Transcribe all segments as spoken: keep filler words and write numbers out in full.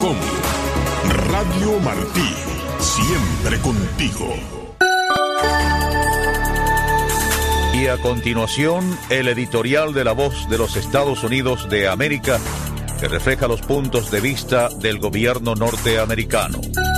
com. Radio Martí, siempre contigo. Y a continuación, el editorial de La Voz de los Estados Unidos de América, que refleja los puntos de vista del gobierno norteamericano.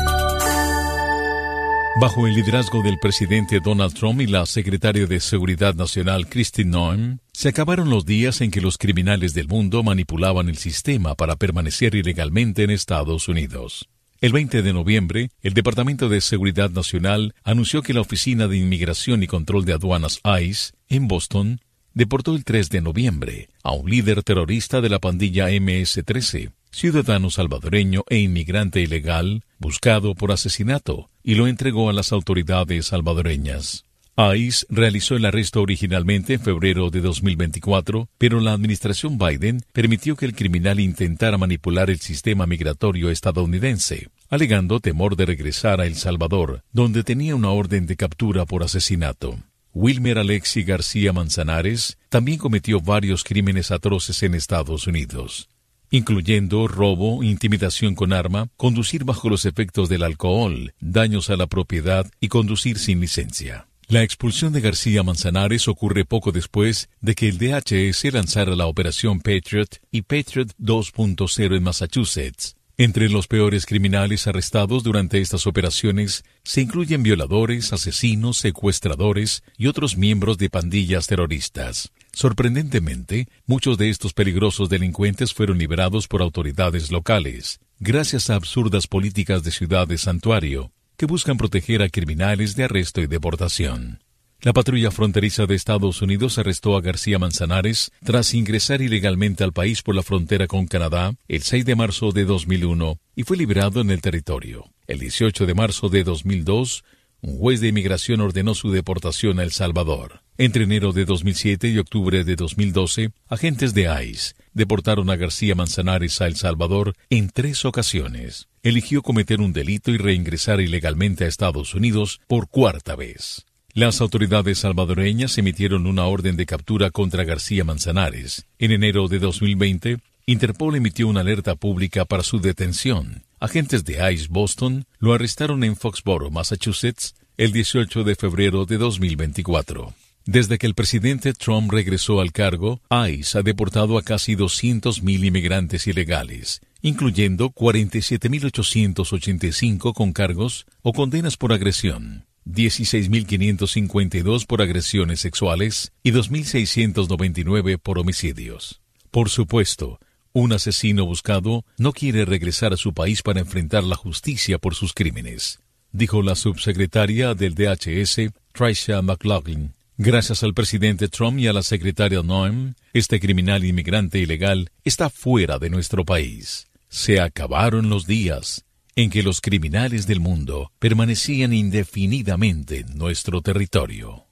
Bajo el liderazgo del presidente Donald Trump y la secretaria de Seguridad Nacional Kristi Noem, se acabaron los días en que los criminales del mundo manipulaban el sistema para permanecer ilegalmente en Estados Unidos. El veinte de noviembre, el Departamento de Seguridad Nacional anunció que la Oficina de Inmigración y Control de Aduanas ICE, en Boston, deportó el tres de noviembre a un líder terrorista de la pandilla eme ese trece, ciudadano salvadoreño e inmigrante ilegal, buscado por asesinato, y lo entregó a las autoridades salvadoreñas. ICE realizó el arresto originalmente en febrero de dos mil veinticuatro, pero la administración Biden permitió que el criminal intentara manipular el sistema migratorio estadounidense, alegando temor de regresar a El Salvador, donde tenía una orden de captura por asesinato. Wilmer Alexi García Manzanares también cometió varios crímenes atroces en Estados Unidos, incluyendo robo, intimidación con arma, conducir bajo los efectos del alcohol, daños a la propiedad y conducir sin licencia. La expulsión de García Manzanares ocurre poco después de que el D H S lanzara la Operación Patriot y Patriot dos punto cero en Massachusetts. Entre los peores criminales arrestados durante estas operaciones se incluyen violadores, asesinos, secuestradores y otros miembros de pandillas terroristas. Sorprendentemente, muchos de estos peligrosos delincuentes fueron liberados por autoridades locales, gracias a absurdas políticas de ciudades santuario, que buscan proteger a criminales de arresto y deportación. La patrulla fronteriza de Estados Unidos arrestó a García Manzanares tras ingresar ilegalmente al país por la frontera con Canadá el seis de marzo de dos mil uno y fue liberado en el territorio. El dieciocho de marzo de dos mil dos, un juez de inmigración ordenó su deportación a El Salvador. Entre enero de dos mil siete y octubre de dos mil doce, agentes de ICE deportaron a García Manzanares a El Salvador en tres ocasiones. Eligió cometer un delito y reingresar ilegalmente a Estados Unidos por cuarta vez. Las autoridades salvadoreñas emitieron una orden de captura contra García Manzanares. En enero de dos mil veinte, Interpol emitió una alerta pública para su detención. Agentes de ICE Boston lo arrestaron en Foxborough, Massachusetts, el dieciocho de febrero de dos mil veinticuatro. Desde que el presidente Trump regresó al cargo, ICE ha deportado a casi doscientos mil inmigrantes ilegales, incluyendo cuarenta y siete mil ochocientos ochenta y cinco con cargos o condenas por agresión, dieciséis mil quinientos cincuenta y dos por agresiones sexuales y dos mil seiscientos noventa y nueve por homicidios. Por supuesto, un asesino buscado no quiere regresar a su país para enfrentar la justicia por sus crímenes, dijo la subsecretaria del D H S, Tricia McLaughlin. Gracias al presidente Trump y a la secretaria Noem, este criminal inmigrante ilegal está fuera de nuestro país. Se acabaron los días en que los criminales del mundo permanecían indefinidamente en nuestro territorio.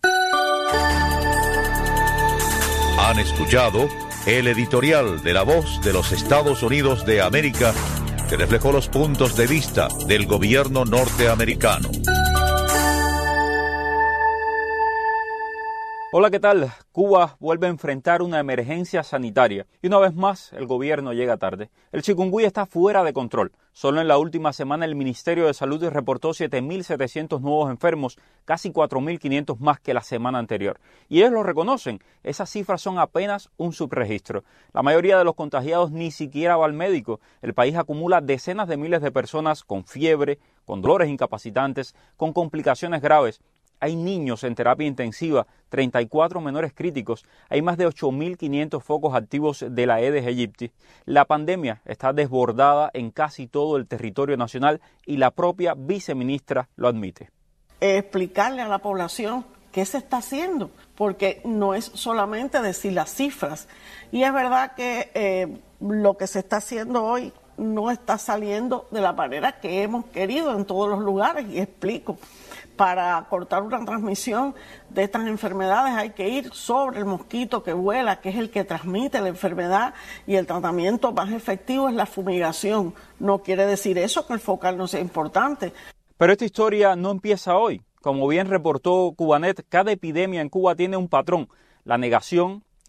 Han escuchado el editorial de La Voz de los Estados Unidos de América, que reflejó los puntos de vista del gobierno norteamericano. Hola, ¿qué tal? Cuba vuelve a enfrentar una emergencia sanitaria y una vez más el gobierno llega tarde. El chikungunya está fuera de control. Solo en la última semana el Ministerio de Salud reportó siete mil setecientos nuevos enfermos, casi cuatro mil quinientos más que la semana anterior. Y ellos lo reconocen, esas cifras son apenas un subregistro. La mayoría de los contagiados ni siquiera va al médico. El país acumula decenas de miles de personas con fiebre, con dolores incapacitantes, con complicaciones graves. Hay niños en terapia intensiva, treinta y cuatro menores críticos, hay más de ocho mil quinientos focos activos de la Aedes aegypti. La pandemia está desbordada en casi todo el territorio nacional y la propia viceministra lo admite. Explicarle a la población qué se está haciendo, porque no es solamente decir las cifras. Y es verdad que eh, lo que se está haciendo hoy no está saliendo de la manera que hemos querido en todos los lugares, y explico. Para cortar una transmisión de estas enfermedades hay que ir sobre el mosquito que vuela, que es el que transmite la enfermedad, y el tratamiento más efectivo es la fumigación. No quiere decir eso que el focal no sea importante. Pero esta historia no empieza hoy. Como bien reportó Cubanet, cada epidemia en Cuba tiene un patrón: la negación,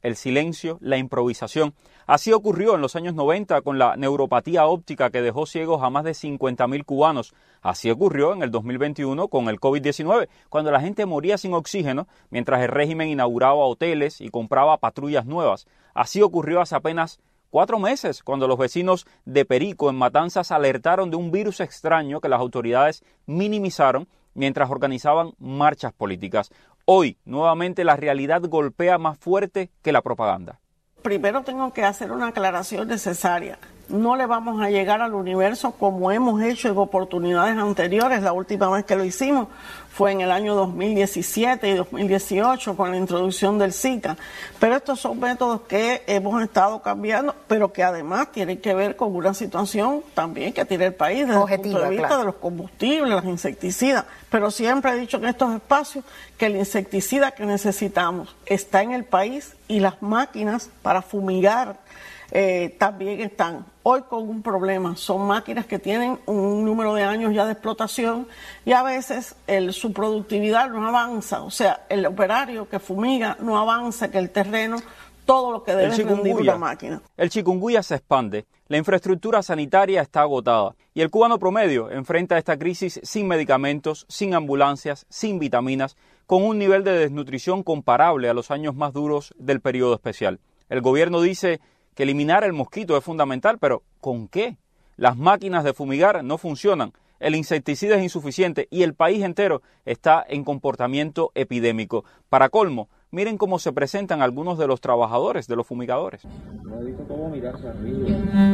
el silencio, la improvisación. Así ocurrió en los años noventa con la neuropatía óptica que dejó ciegos a más de cincuenta mil cubanos. Así ocurrió en el dos mil veintiuno con el COVID diecinueve, cuando la gente moría sin oxígeno mientras el régimen inauguraba hoteles y compraba patrullas nuevas. Así ocurrió hace apenas cuatro meses, cuando los vecinos de Perico, en Matanzas, alertaron de un virus extraño que las autoridades minimizaron mientras organizaban marchas políticas. Hoy, nuevamente, la realidad golpea más fuerte que la propaganda. Primero tengo que hacer una aclaración necesaria. No le vamos a llegar al universo como hemos hecho en oportunidades anteriores. La última vez que lo hicimos fue en el año dos mil diecisiete y dos mil dieciocho con la introducción del Zika. Pero estos son métodos que hemos estado cambiando, pero que además tienen que ver con una situación también que tiene el país desde Objetiva, el punto de vista claro. de los combustibles, los insecticidas. Pero siempre he dicho en estos espacios que el insecticida que necesitamos está en el país y las máquinas para fumigar Eh, también están hoy con un problema. Son máquinas que tienen un número de años ya de explotación y a veces el, su productividad no avanza. O sea, el operario que fumiga no avanza, que el terreno, todo lo que debe rendir una máquina. El chikungunya se expande, la infraestructura sanitaria está agotada y el cubano promedio enfrenta esta crisis sin medicamentos, sin ambulancias, sin vitaminas, con un nivel de desnutrición comparable a los años más duros del periodo especial. El gobierno dice que eliminar el mosquito es fundamental, pero ¿con qué? Las máquinas de fumigar no funcionan, el insecticida es insuficiente y el país entero está en comportamiento epidémico. Para colmo, miren cómo se presentan algunos de los trabajadores de los fumigadores. No he visto cómo mirarse arriba.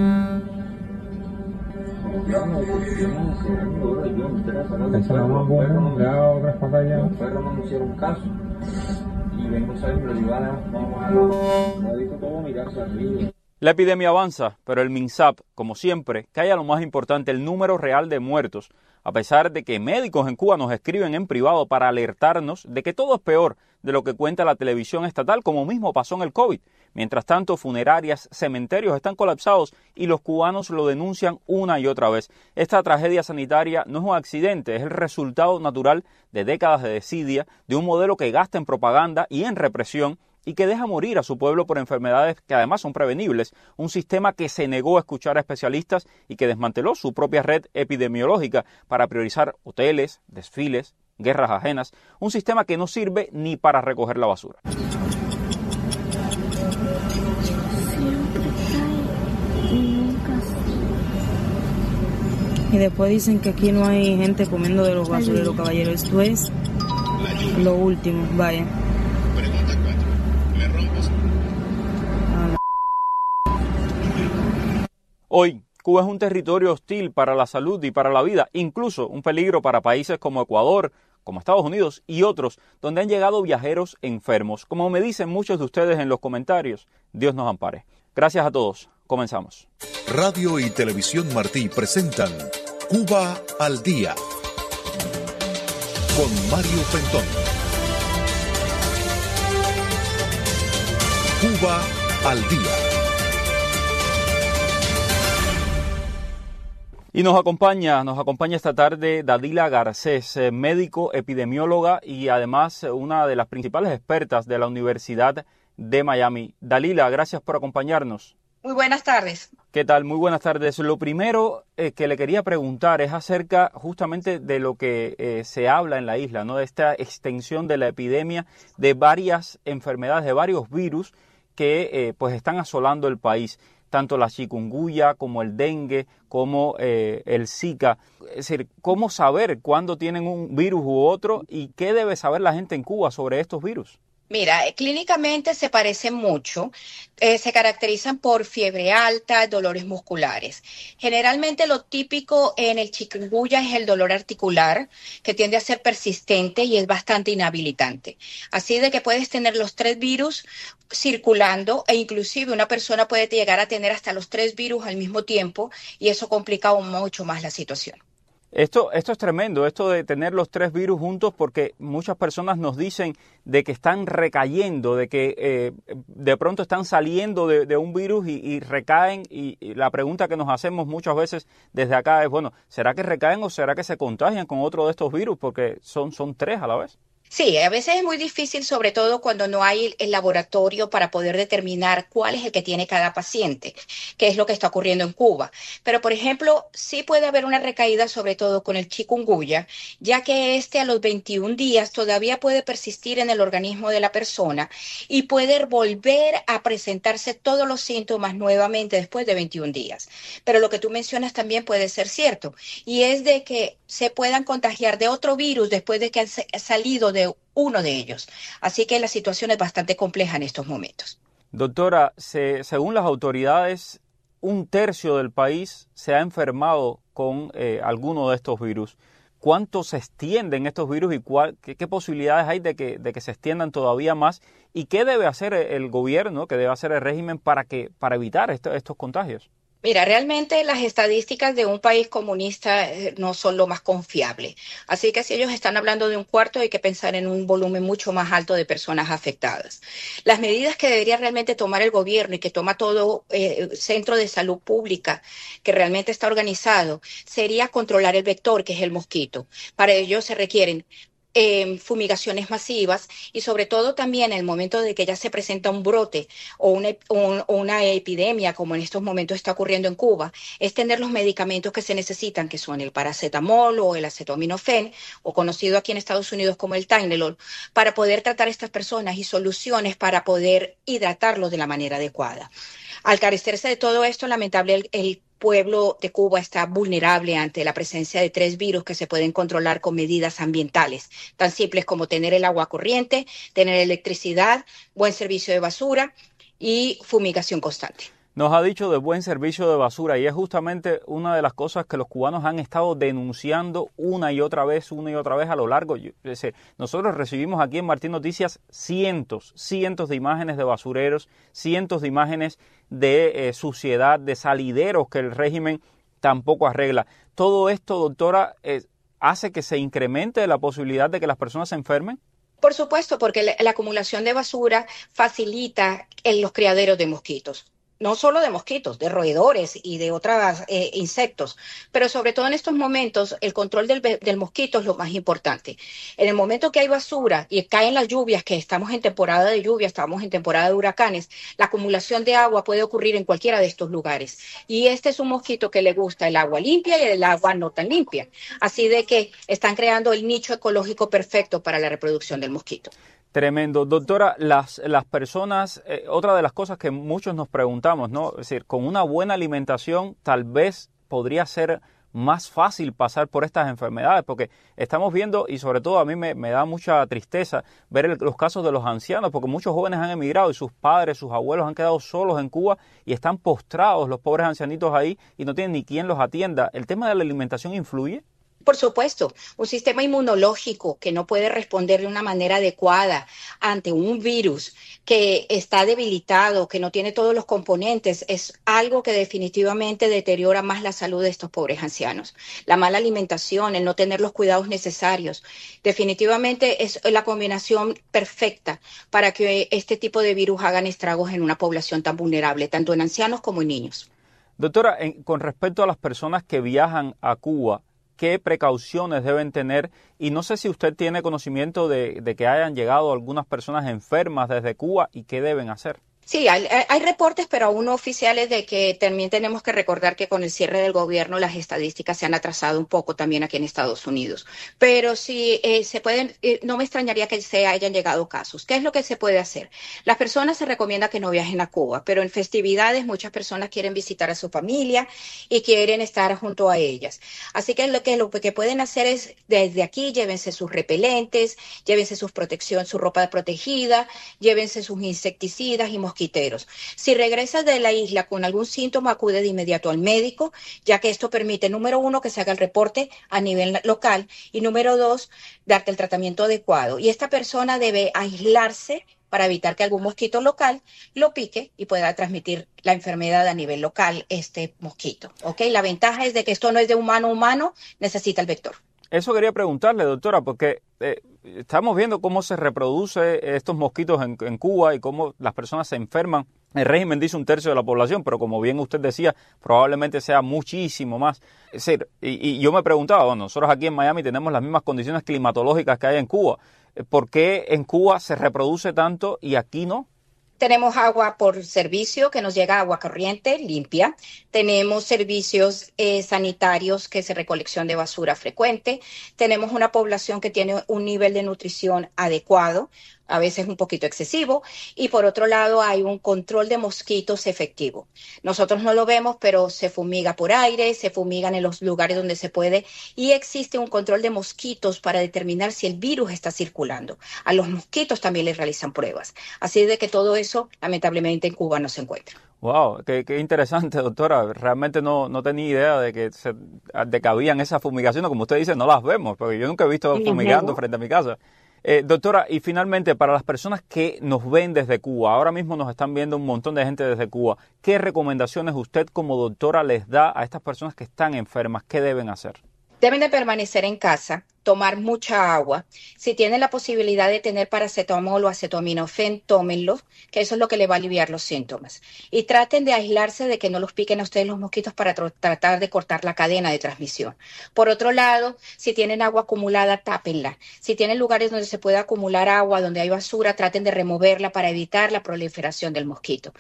Los perros no me hicieron caso. La epidemia avanza, pero el MINSAP, como siempre, calla lo más importante, el número real de muertos, a pesar de que médicos en Cuba nos escriben en privado para alertarnos de que todo es peor de lo que cuenta la televisión estatal, como mismo pasó en el COVID. Mientras tanto, funerarias, cementerios están colapsados y los cubanos lo denuncian una y otra vez. Esta tragedia sanitaria no es un accidente, es el resultado natural de décadas de desidia, de un modelo que gasta en propaganda y en represión y que deja morir a su pueblo por enfermedades que además son prevenibles, un sistema que se negó a escuchar a especialistas y que desmanteló su propia red epidemiológica para priorizar hoteles, desfiles, guerras ajenas, un sistema que no sirve ni para recoger la basura. Y después dicen que aquí no hay gente comiendo de los basureros, caballeros. Esto es lo último, vaya. Pregunta cuatro. ¿Le rompes? Hoy, Cuba es un territorio hostil para la salud y para la vida, incluso un peligro para países como Ecuador, como Estados Unidos y otros, donde han llegado viajeros enfermos. Como me dicen muchos de ustedes en los comentarios, Dios nos ampare. Gracias a todos. Comenzamos. Radio y Televisión Martí presentan Cuba al Día con Mario Pentón. Cuba al Día. Y nos acompaña, nos acompaña esta tarde Dalila Garcés, médico, epidemióloga y además una de las principales expertas de la Universidad de Miami. Dalila, gracias por acompañarnos. Muy buenas tardes. ¿Qué tal? Muy buenas tardes. Lo primero eh, que le quería preguntar es acerca justamente de lo que eh, se habla en la isla, ¿no? De esta extensión de la epidemia de varias enfermedades, de varios virus que eh, pues están asolando el país, tanto la chikungunya como el dengue, como eh, el Zika. Es decir, ¿cómo saber cuándo tienen un virus u otro y qué debe saber la gente en Cuba sobre estos virus? Mira, clínicamente se parecen mucho, eh, se caracterizan por fiebre alta, dolores musculares. Generalmente lo típico en el chikungunya es el dolor articular, que tiende a ser persistente y es bastante inhabilitante. Así de que puedes tener los tres virus circulando e inclusive una persona puede llegar a tener hasta los tres virus al mismo tiempo y eso complica aún mucho más la situación. Esto, esto es tremendo, esto de tener los tres virus juntos, porque muchas personas nos dicen de que están recayendo, de que eh, de pronto están saliendo de, de un virus y, y recaen, y, y la pregunta que nos hacemos muchas veces desde acá es, bueno, ¿será que recaen o será que se contagian con otro de estos virus? Porque son, son tres a la vez. Sí, a veces es muy difícil, sobre todo cuando no hay el laboratorio para poder determinar cuál es el que tiene cada paciente, que es lo que está ocurriendo en Cuba. Pero, por ejemplo, sí puede haber una recaída, sobre todo con el chikungunya, ya que este a los veintiún días todavía puede persistir en el organismo de la persona y puede volver a presentarse todos los síntomas nuevamente después de veintiún días. Pero lo que tú mencionas también puede ser cierto, y es de que se puedan contagiar de otro virus después de que han salido de de uno de ellos. Así que la situación es bastante compleja en estos momentos. Doctora, se, según las autoridades, un tercio del país se ha enfermado con eh, alguno de estos virus. ¿Cuánto se extienden estos virus y cuál, qué, qué posibilidades hay de que, de que se extiendan todavía más? ¿Y qué debe hacer el gobierno, qué debe hacer el régimen para, que, para evitar esto, estos contagios? Mira, realmente las estadísticas de un país comunista no son lo más confiable. Así que si ellos están hablando de un cuarto, hay que pensar en un volumen mucho más alto de personas afectadas. Las medidas que debería realmente tomar el gobierno y que toma todo eh, centro de salud pública que realmente está organizado sería controlar el vector, que es el mosquito. Para ello se requieren Eh, fumigaciones masivas y sobre todo también en el momento de que ya se presenta un brote o una, un, una epidemia como en estos momentos está ocurriendo en Cuba, es tener los medicamentos que se necesitan, que son el paracetamol o el acetaminofén, o conocido aquí en Estados Unidos como el Tylenol, para poder tratar a estas personas y soluciones para poder hidratarlos de la manera adecuada. Al carecerse de todo esto, lamentable el, el pueblo de Cuba está vulnerable ante la presencia de tres virus que se pueden controlar con medidas ambientales, tan simples como tener el agua corriente, tener electricidad, buen servicio de basura y fumigación constante. Nos ha dicho de buen servicio de basura y es justamente una de las cosas que los cubanos han estado denunciando una y otra vez, una y otra vez a lo largo. Es decir, nosotros recibimos aquí en Martín Noticias cientos, cientos de imágenes de basureros, cientos de imágenes de eh, suciedad, de salideros que el régimen tampoco arregla. Todo esto, doctora, eh, hace que se incremente la posibilidad de que las personas se enfermen. Por supuesto, porque la, la acumulación de basura facilita en los criaderos de mosquitos. No solo de mosquitos, de roedores y de otros eh, insectos, pero sobre todo en estos momentos el control del, del mosquito es lo más importante. En el momento que hay basura y caen las lluvias, que estamos en temporada de lluvia, estamos en temporada de huracanes, la acumulación de agua puede ocurrir en cualquiera de estos lugares. Y este es un mosquito que le gusta el agua limpia y el agua no tan limpia. Así de que están creando el nicho ecológico perfecto para la reproducción del mosquito. Tremendo. Doctora, las, las personas, eh, otra de las cosas que muchos nos preguntamos, ¿no? Es decir, con una buena alimentación tal vez podría ser más fácil pasar por estas enfermedades, porque estamos viendo, y sobre todo a mí me, me da mucha tristeza ver el, los casos de los ancianos, porque muchos jóvenes han emigrado y sus padres, sus abuelos han quedado solos en Cuba y están postrados los pobres ancianitos ahí y no tienen ni quien los atienda. ¿El tema de la alimentación influye? Por supuesto, un sistema inmunológico que no puede responder de una manera adecuada ante un virus que está debilitado, que no tiene todos los componentes, es algo que definitivamente deteriora más la salud de estos pobres ancianos. La mala alimentación, el no tener los cuidados necesarios, definitivamente es la combinación perfecta para que este tipo de virus hagan estragos en una población tan vulnerable, tanto en ancianos como en niños. Doctora, en, con respecto a las personas que viajan a Cuba, ¿qué precauciones deben tener? Y no sé si usted tiene conocimiento de, de que hayan llegado algunas personas enfermas desde Cuba y qué deben hacer. Sí, hay, hay reportes, pero aún no oficiales, de que también tenemos que recordar que con el cierre del gobierno las estadísticas se han atrasado un poco también aquí en Estados Unidos. Pero sí, eh, se pueden, eh, no me extrañaría que se hayan llegado casos. ¿Qué es lo que se puede hacer? Las personas se recomienda que no viajen a Cuba, pero en festividades muchas personas quieren visitar a su familia y quieren estar junto a ellas. Así que lo que, lo que pueden hacer es, desde aquí, llévense sus repelentes, llévense su protección, su ropa protegida, llévense sus insecticidas y mosquitos. Si regresas de la isla con algún síntoma, acude de inmediato al médico, ya que esto permite, número uno, que se haga el reporte a nivel local y número dos, darte el tratamiento adecuado. Y esta persona debe aislarse para evitar que algún mosquito local lo pique y pueda transmitir la enfermedad a nivel local, este mosquito. ¿Okay? La ventaja es de que esto no es de humano a humano, necesita el vector. Eso quería preguntarle, doctora, porque eh, estamos viendo cómo se reproduce estos mosquitos en, en Cuba y cómo las personas se enferman. El régimen dice un tercio de la población, pero como bien usted decía, probablemente sea muchísimo más. Es decir, y, y yo me preguntaba, bueno, nosotros aquí en Miami tenemos las mismas condiciones climatológicas que hay en Cuba. ¿Por qué en Cuba se reproduce tanto y aquí no? Tenemos agua por servicio, que nos llega agua corriente, limpia. Tenemos servicios eh, sanitarios, que es recolección de basura frecuente. Tenemos una población que tiene un nivel de nutrición adecuado, a veces un poquito excesivo. Y por otro lado, hay un control de mosquitos efectivo. Nosotros no lo vemos, pero se fumiga por aire, se fumigan en los lugares donde se puede. Y existe un control de mosquitos para determinar si el virus está circulando. A los mosquitos también les realizan pruebas. Así de que todo eso, lamentablemente, en Cuba no se encuentra. Wow, qué, qué interesante, doctora. Realmente no, no tenía idea de que, se, de que habían esas fumigaciones. Como usted dice, no las vemos, porque yo nunca he visto fumigando frente a mi casa. Eh, doctora, y finalmente, para las personas que nos ven desde Cuba, ahora mismo nos están viendo un montón de gente desde Cuba, ¿qué recomendaciones usted como doctora les da a estas personas que están enfermas? ¿Qué deben hacer? Deben de permanecer en casa, tomar mucha agua. Si tienen la posibilidad de tener paracetamol o acetaminofén, tómenlo, que eso es lo que le va a aliviar los síntomas. Y traten de aislarse de que no los piquen a ustedes los mosquitos para tr- tratar de cortar la cadena de transmisión. Por otro lado, si tienen agua acumulada, tápenla. Si tienen lugares donde se puede acumular agua, donde hay basura, traten de removerla para evitar la proliferación del mosquito.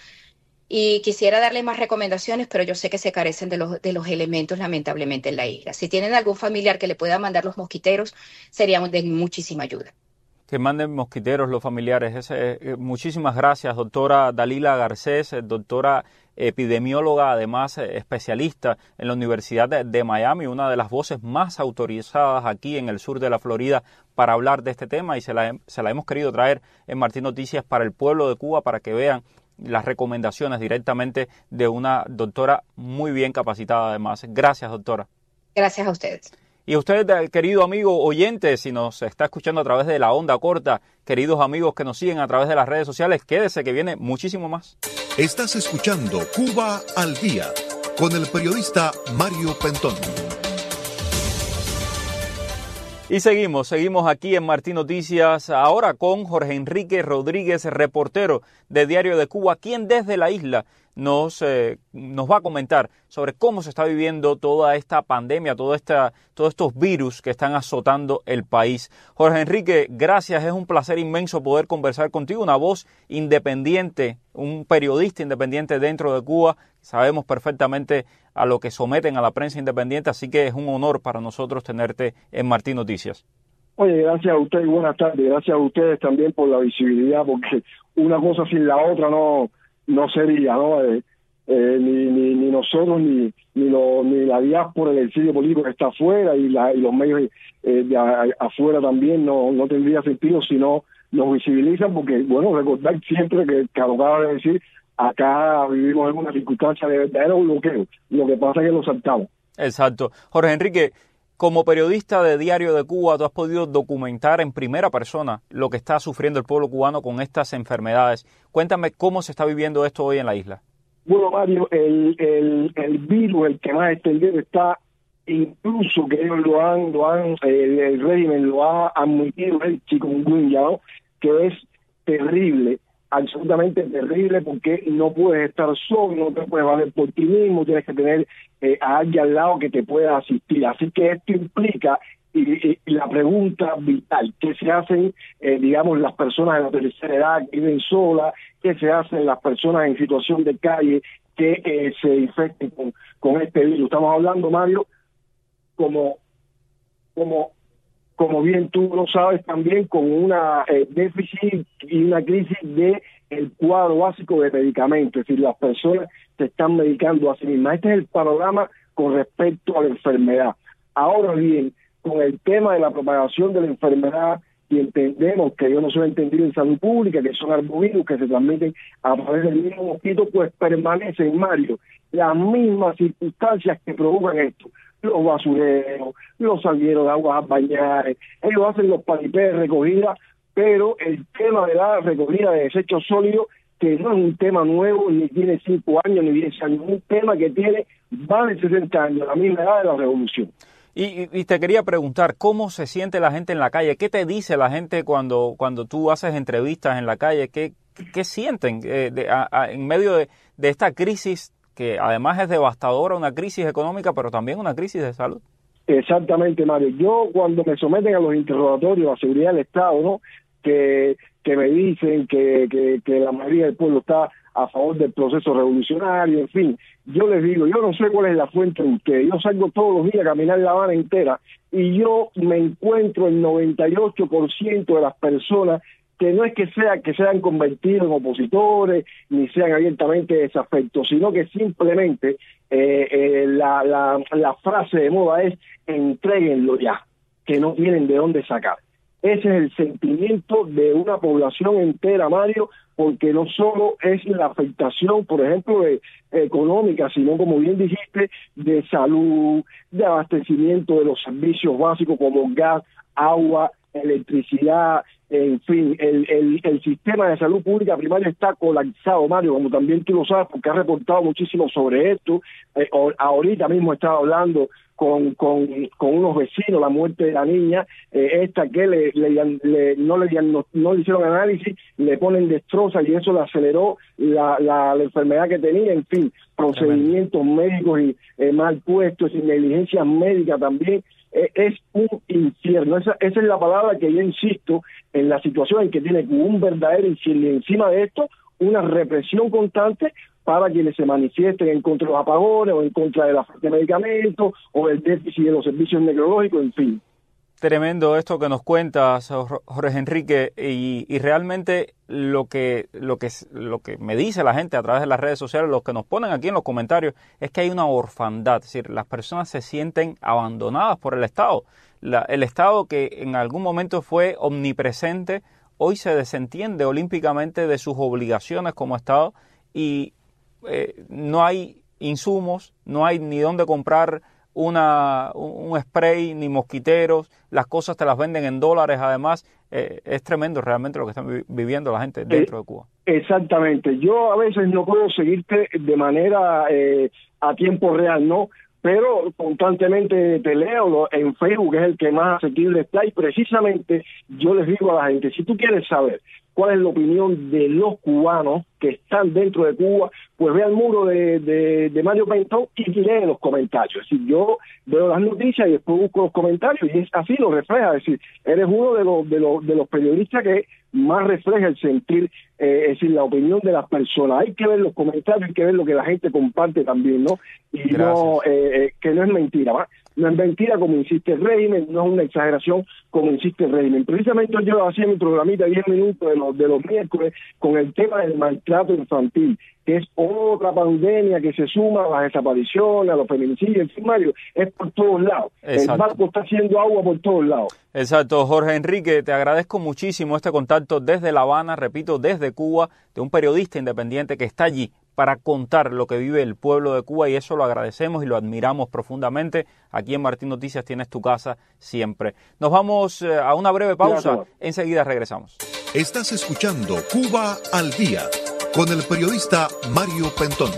Y quisiera darle más recomendaciones, pero yo sé que se carecen de los, de los elementos, lamentablemente, en la isla. Si tienen algún familiar que le pueda mandar los mosquiteros, seríamos de muchísima ayuda. Que manden mosquiteros los familiares. Ese, eh, muchísimas gracias, doctora Dalila Garcés, eh, doctora epidemióloga, además eh, especialista en la Universidad de, de Miami, una de las voces más autorizadas aquí en el sur de la Florida para hablar de este tema, y se la, se la hemos querido traer en Martín Noticias para el pueblo de Cuba, para que vean las recomendaciones directamente de una doctora muy bien capacitada además. Gracias, doctora. Gracias a ustedes. Y usted, querido amigo oyente, si nos está escuchando a través de la onda corta, queridos amigos que nos siguen a través de las redes sociales, quédese que viene muchísimo más. Estás escuchando Cuba al Día con el periodista Mario Pentón. Y seguimos, seguimos aquí en Martín Noticias, ahora con Jorge Enrique Rodríguez, reportero de Diario de Cuba, quien desde la isla nos, eh, nos va a comentar sobre cómo se está viviendo toda esta pandemia, toda esta, todos estos virus que están azotando el país. Jorge Enrique, gracias, es un placer inmenso poder conversar contigo, una voz independiente, un periodista independiente dentro de Cuba. Sabemos perfectamente a lo que someten a la prensa independiente, así que es un honor para nosotros tenerte en Martín Noticias. Oye, gracias a ustedes y buenas tardes. Gracias a ustedes también por la visibilidad, porque una cosa sin la otra no no sería, ¿no? Eh, eh, ni, ni ni nosotros, ni ni, lo, ni la diáspora, el exilio político que está afuera y, la, y los medios eh, de a, a, afuera también no, no tendría sentido si no nos visibilizan, porque, bueno, recordar siempre que, que lo acaba de decir, acá vivimos en una circunstancia de verdadero bloqueo. Lo que pasa es que lo saltamos. Exacto. Jorge Enrique, como periodista de Diario de Cuba, tú has podido documentar en primera persona lo que está sufriendo el pueblo cubano con estas enfermedades. Cuéntame cómo se está viviendo esto hoy en la isla. Bueno, Mario, el, el, el virus, el que más extendido está, incluso que ellos lo han, lo han el, el régimen lo ha admitido, el chikungunya, ¿no? Que es terrible, absolutamente terrible, porque no puedes estar solo, no te puedes valer por ti mismo, tienes que tener eh, a alguien al lado que te pueda asistir. Así que esto implica, y, y, y la pregunta vital, ¿qué se hacen, eh, digamos, las personas de la tercera edad que viven solas? ¿Qué se hacen las personas en situación de calle que eh, se infecten con, con este virus? Estamos hablando, Mario, como como como bien tú lo sabes también, con una eh, déficit y una crisis de el cuadro básico de medicamentos, es decir, las personas se están medicando a sí mismas. Este es el panorama con respecto a la enfermedad. Ahora bien, con el tema de la propagación de la enfermedad, y entendemos que yo no soy entendido en salud pública, que son arbovirus que se transmiten a través del mismo mosquito, pues permanecen, Mario, las mismas circunstancias que provocan esto. Los basureros, los salgueros de aguas a bañar, ellos hacen los paripés de recogida, pero el tema de la recogida de desechos sólidos, que no es un tema nuevo, ni tiene cinco años, ni diez años, es un tema que tiene más de sesenta años, la misma edad de la revolución. Y, y te quería preguntar, ¿cómo se siente la gente en la calle? ¿Qué te dice la gente cuando, cuando tú haces entrevistas en la calle? ¿Qué, qué sienten eh, de, a, a, en medio de, de esta crisis que además es devastadora, una crisis económica, pero también una crisis de salud? Exactamente, Mario. Yo cuando me someten a los interrogatorios a seguridad del Estado, ¿no? Que, que me dicen que, que, que la mayoría del pueblo está a favor del proceso revolucionario, en fin, yo les digo, yo no sé cuál es la fuente de ustedes, yo salgo todos los días a caminar La Habana entera y yo me encuentro el noventa y ocho por ciento de las personas que no es que sea que se hayan convertido en opositores ni sean abiertamente desafectos, sino que simplemente eh, eh, la, la, la frase de moda es entréguenlo ya, que no tienen de dónde sacar. Ese es el sentimiento de una población entera, Mario, porque no solo es la afectación, por ejemplo, de, económica, sino, como bien dijiste, de salud, de abastecimiento de los servicios básicos como gas, agua, electricidad, en fin, el, el, el sistema de salud pública primaria está colapsado, Mario, como también tú lo sabes, porque has reportado muchísimo sobre esto. Eh, ahorita mismo estaba hablando con, con, con unos vecinos la muerte de la niña, eh, esta que le, le, le, no, le, no, no le hicieron análisis, le ponen destroza y eso le aceleró la, la, la enfermedad que tenía, en fin, procedimientos médicos y eh, mal puestos y negligencias médicas también. Eh, es un infierno, esa, esa es la palabra que yo insisto en la situación en que tiene un verdadero infierno y encima de esto una represión constante para quienes se manifiesten en contra de los apagones o en contra de la falta de medicamentos o del déficit de los servicios neurológicos, en fin. Tremendo esto que nos cuentas, Jorge Enrique, y, y realmente lo que, lo, que, lo que me dice la gente a través de las redes sociales, los que nos ponen aquí en los comentarios, es que hay una orfandad, es decir, las personas se sienten abandonadas por el Estado. La, el Estado que en algún momento fue omnipresente, hoy se desentiende olímpicamente de sus obligaciones como Estado y eh, no hay insumos, no hay ni dónde comprar Una, un spray, ni mosquiteros, las cosas te las venden en dólares, además, eh, es tremendo realmente lo que están viviendo la gente dentro de Cuba. Exactamente, yo a veces no puedo seguirte de manera eh, a tiempo real, ¿no? Pero constantemente te leo en Facebook, que es el que más asequible está, y precisamente yo les digo a la gente, si tú quieres saber cuál es la opinión de los cubanos que están dentro de Cuba, pues ve al muro de, de, de Mario Pentón y lee los comentarios. Es decir, yo veo las noticias y después busco los comentarios y es así lo refleja. Es decir, eres uno de los de los, de los periodistas que más refleja el sentir, eh, es decir, la opinión de las personas. Hay que ver los comentarios, hay que ver lo que la gente comparte también, ¿no? Y Gracias. no eh, eh, que no es mentira, ¿va? No es mentira como insiste el régimen, no es una exageración como insiste el régimen. Precisamente yo hacía mi programita diez minutos de los, de los miércoles con el tema del maltrato infantil, que es otra pandemia que se suma a las desapariciones, a los feminicidios, en fin, Mario, es por todos lados. Exacto. El barco está haciendo agua por todos lados. Exacto, Jorge Enrique, te agradezco muchísimo este contacto desde La Habana, repito, desde Cuba, de un periodista independiente que está allí para contar lo que vive el pueblo de Cuba y eso lo agradecemos y lo admiramos profundamente. Aquí en Martín Noticias tienes tu casa siempre. Nos vamos a una breve pausa, Gracias. Enseguida regresamos. Estás escuchando Cuba al Día con el periodista Mario Pentón.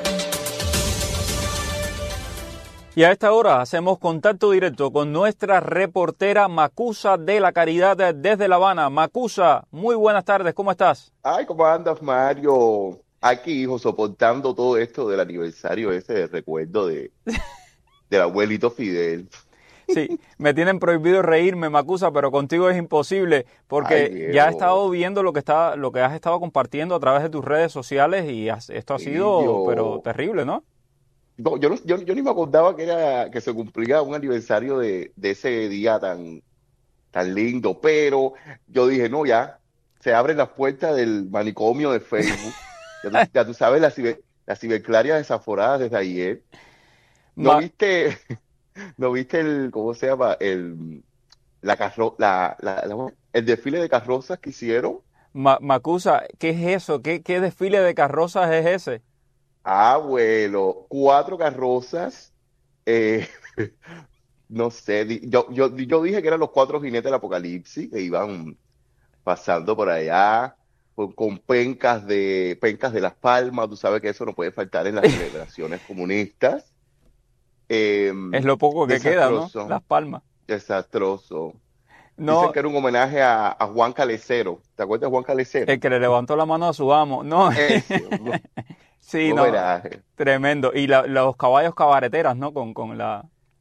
Y a esta hora hacemos contacto directo con nuestra reportera Macusa de la Caridad desde La Habana. Macusa, muy buenas tardes, ¿cómo estás? Ay, ¿cómo andas, Mario? Aquí, hijo, soportando todo esto del aniversario ese de recuerdo de del abuelito Fidel. Sí, me tienen prohibido reírme, Macusa, pero contigo es imposible porque Ay, ya he estado viendo lo que está, lo que has estado compartiendo a través de tus redes sociales y has, esto ha sido, yo, pero terrible, ¿no? No, yo, no yo, yo ni me acordaba que era que se cumplía un aniversario de, de ese día tan, tan lindo, pero yo dije, no, ya, se abren las puertas del manicomio de Facebook. Ya tú, ya tú sabes, las, ciber, las ciberclarias desaforadas desde ayer. ¿No Ma viste no viste el, cómo se llama, el, la carro, la, la, la, el desfile de carrozas que hicieron? Ma Macusa, ¿qué es eso? ¿Qué, ¿Qué desfile de carrozas es ese? Ah, bueno, cuatro carrozas, eh, no sé, yo, yo, yo dije que eran los cuatro jinetes del apocalipsis que iban pasando por allá. Con, con pencas de pencas de Las Palmas, tú sabes que eso no puede faltar en las celebraciones comunistas. Eh, es lo poco que queda, ¿no? Las Palmas. Desastroso. No, dicen que era un homenaje a, a Juan Calecero. ¿Te acuerdas de Juan Calecero? El que le levantó la mano a su amo. No. Ese, no sí, no. Homenaje. Tremendo. Y la, los caballos cabareteras, ¿no? Con, con la...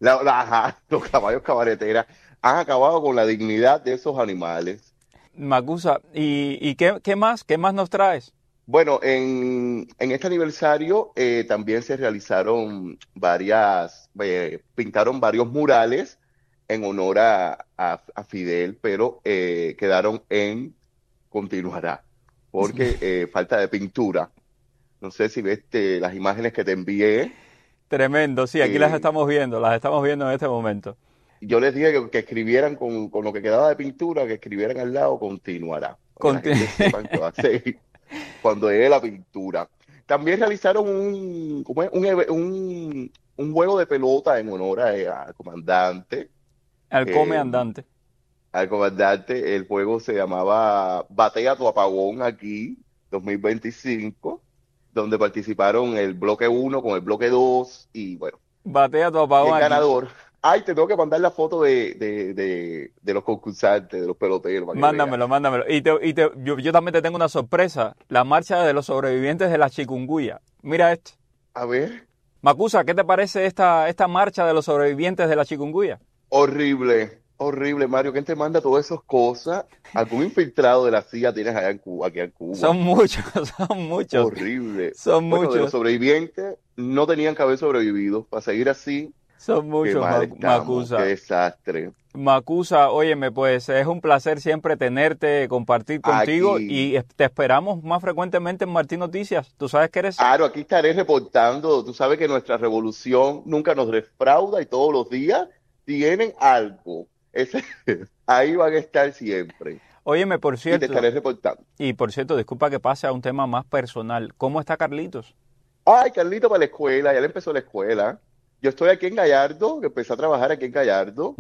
La, la, ajá, los caballos cabareteras han acabado con la dignidad de esos animales. Macusa, ¿y, y qué, qué más? ¿Qué más nos traes? Bueno, en, en este aniversario eh, también se realizaron varias, eh, pintaron varios murales en honor a, a, a Fidel, pero eh, quedaron en continuará, porque eh, falta de pintura. No sé si ves eh, las imágenes que te envié. Tremendo, sí, aquí eh, las estamos viendo, las estamos viendo en este momento. Yo les dije que, que escribieran con, con lo que quedaba de pintura, que escribieran al lado continuará. Conti- Que sepan que va a seguir cuando llegue la pintura. También realizaron un, ¿cómo es? un, eve- un, un juego de pelota en honor a- al comandante. Al come Eh, andante. al comandante, el juego se llamaba Batea tu apagón aquí, dos mil veinticinco, donde participaron el bloque uno con el bloque dos y bueno, Batea tu y apagón el aquí. ganador. Ay, te tengo que mandar la foto de, de, de, de los concursantes, de los peloteros. para que Mándamelo, mándamelo. Y, te, y te, yo, yo también te tengo una sorpresa. La marcha de los sobrevivientes de la chikungunya. Mira esto. veas. A ver, Macusa, ¿qué te parece esta, esta marcha de los sobrevivientes de la chikungunya? horrible, horrible, Mario. ¿Quién te manda todas esas cosas? ¿Algún infiltrado de la C I A tienes allá en Cuba, aquí en Cuba? Son muchos, son muchos. Horrible. Son Bueno, de muchos. los sobrevivientes no tenían que haber sobrevivido. Para seguir así, Son qué muchos, mal Ma- estamos, Macusa. qué desastre. Macusa, óyeme, pues es un placer siempre tenerte, compartir contigo Aquí. y es- te esperamos más frecuentemente en Martín Noticias. Tú sabes que eres... Claro, aquí estaré reportando. Tú sabes que nuestra revolución nunca nos defrauda y todos los días tienen algo. Ese, ahí van a estar siempre. Óyeme, por Y te cierto, estaré reportando. y por cierto, disculpa que pase a un tema más personal. ¿Cómo está Carlitos? Ay, Carlito para la escuela, ya le empezó la escuela. Yo estoy aquí en Gallardo, que empecé a trabajar aquí en Gallardo,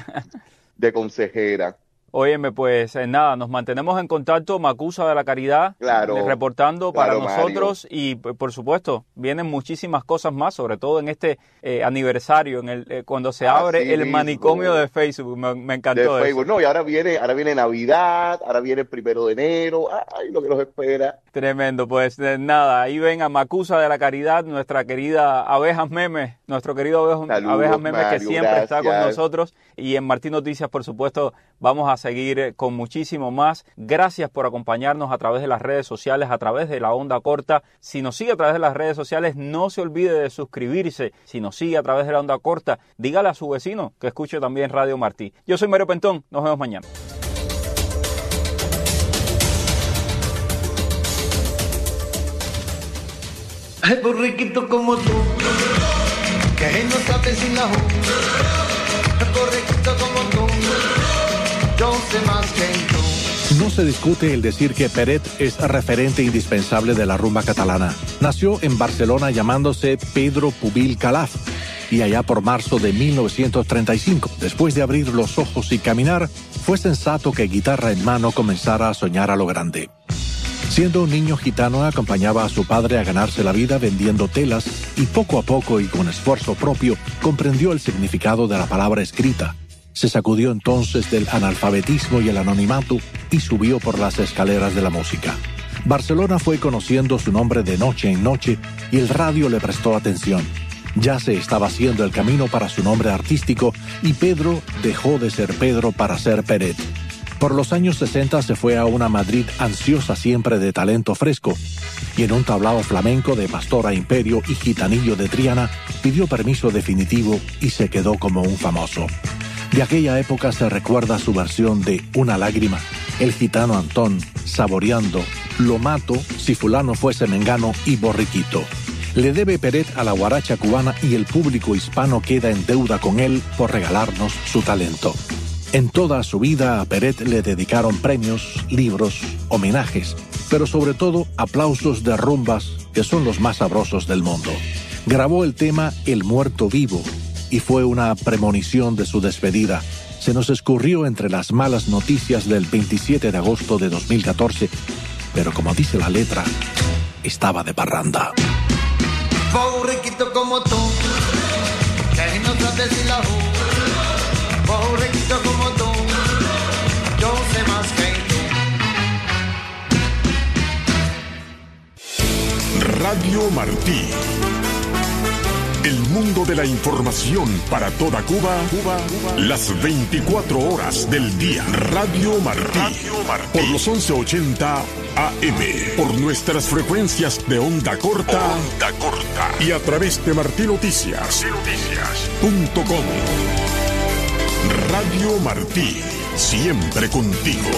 de consejera. Óyeme, pues eh, nada, nos mantenemos en contacto, Macusa de la Caridad, Claro, eh, reportando para claro, nosotros y p- por supuesto vienen muchísimas cosas más, sobre todo en este eh, aniversario, en el eh, cuando se abre Así el mismo. manicomio de Facebook, me, me De encantó eso. Facebook. No, y ahora viene, ahora viene Navidad, ahora viene el primero de enero. Ay, lo que nos espera. Tremendo, pues eh, nada, ahí ven a Macusa de la Caridad, nuestra querida Abejas Memes, nuestro querido Abejas, Saludos, Abejas Memes que Mario, siempre está con gracias. nosotros y en Martín Noticias, por supuesto, vamos a seguir eh, con muchísimo más. Gracias por acompañarnos a través de las redes sociales, a través de la onda corta. Si nos sigue a través de las redes sociales, no se olvide de suscribirse. Si nos sigue a través de la onda corta, dígale a su vecino que escuche también Radio Martí. Yo soy Mario Pentón, nos vemos mañana. Ay, borriquito como tú, que no sabes sin la borriquito como tú, yo sé más que tú. No se discute el decir que Peret es referente indispensable de la rumba catalana. Nació en Barcelona llamándose Pedro Pubil Calaf y allá por marzo de mil novecientos treinta y cinco, después de abrir los ojos y caminar, fue sensato que guitarra en mano comenzara a soñar a lo grande. Siendo un niño gitano, acompañaba a su padre a ganarse la vida vendiendo telas y poco a poco y con esfuerzo propio comprendió el significado de la palabra escrita. Se sacudió entonces del analfabetismo y el anonimato y subió por las escaleras de la música. Barcelona fue conociendo su nombre de noche en noche y el radio le prestó atención. Ya se estaba haciendo el camino para su nombre artístico y Pedro dejó de ser Pedro para ser Peret. Por los años sesenta se fue a una Madrid ansiosa siempre de talento fresco y en un tablao flamenco de Pastora Imperio y Gitanillo de Triana pidió permiso definitivo y se quedó como un famoso. De aquella época se recuerda su versión de Una lágrima, el gitano Antón, saboreando Lo mato si fulano fuese mengano y borriquito. Le debe Peret a la guaracha cubana y el público hispano queda en deuda con él por regalarnos su talento. En toda su vida a Peret le dedicaron premios, libros, homenajes, pero sobre todo aplausos de rumbas que son los más sabrosos del mundo. Grabó el tema El Muerto Vivo y fue una premonición de su despedida. Se nos escurrió entre las malas noticias del veintisiete de agosto de dos mil catorce, pero como dice la letra, estaba de parranda. Borriquito como tú, que no sabes si la borriquito como tú, yo sé más que tú. Radio Martí. El mundo de la información para toda Cuba, Cuba, Cuba. Las veinticuatro horas del día. Radio Martí. Radio Martí. Por los once ochenta A M. Por nuestras frecuencias de onda corta. Onda corta. Y a través de martí noticias punto com. Radio Martí. Siempre contigo.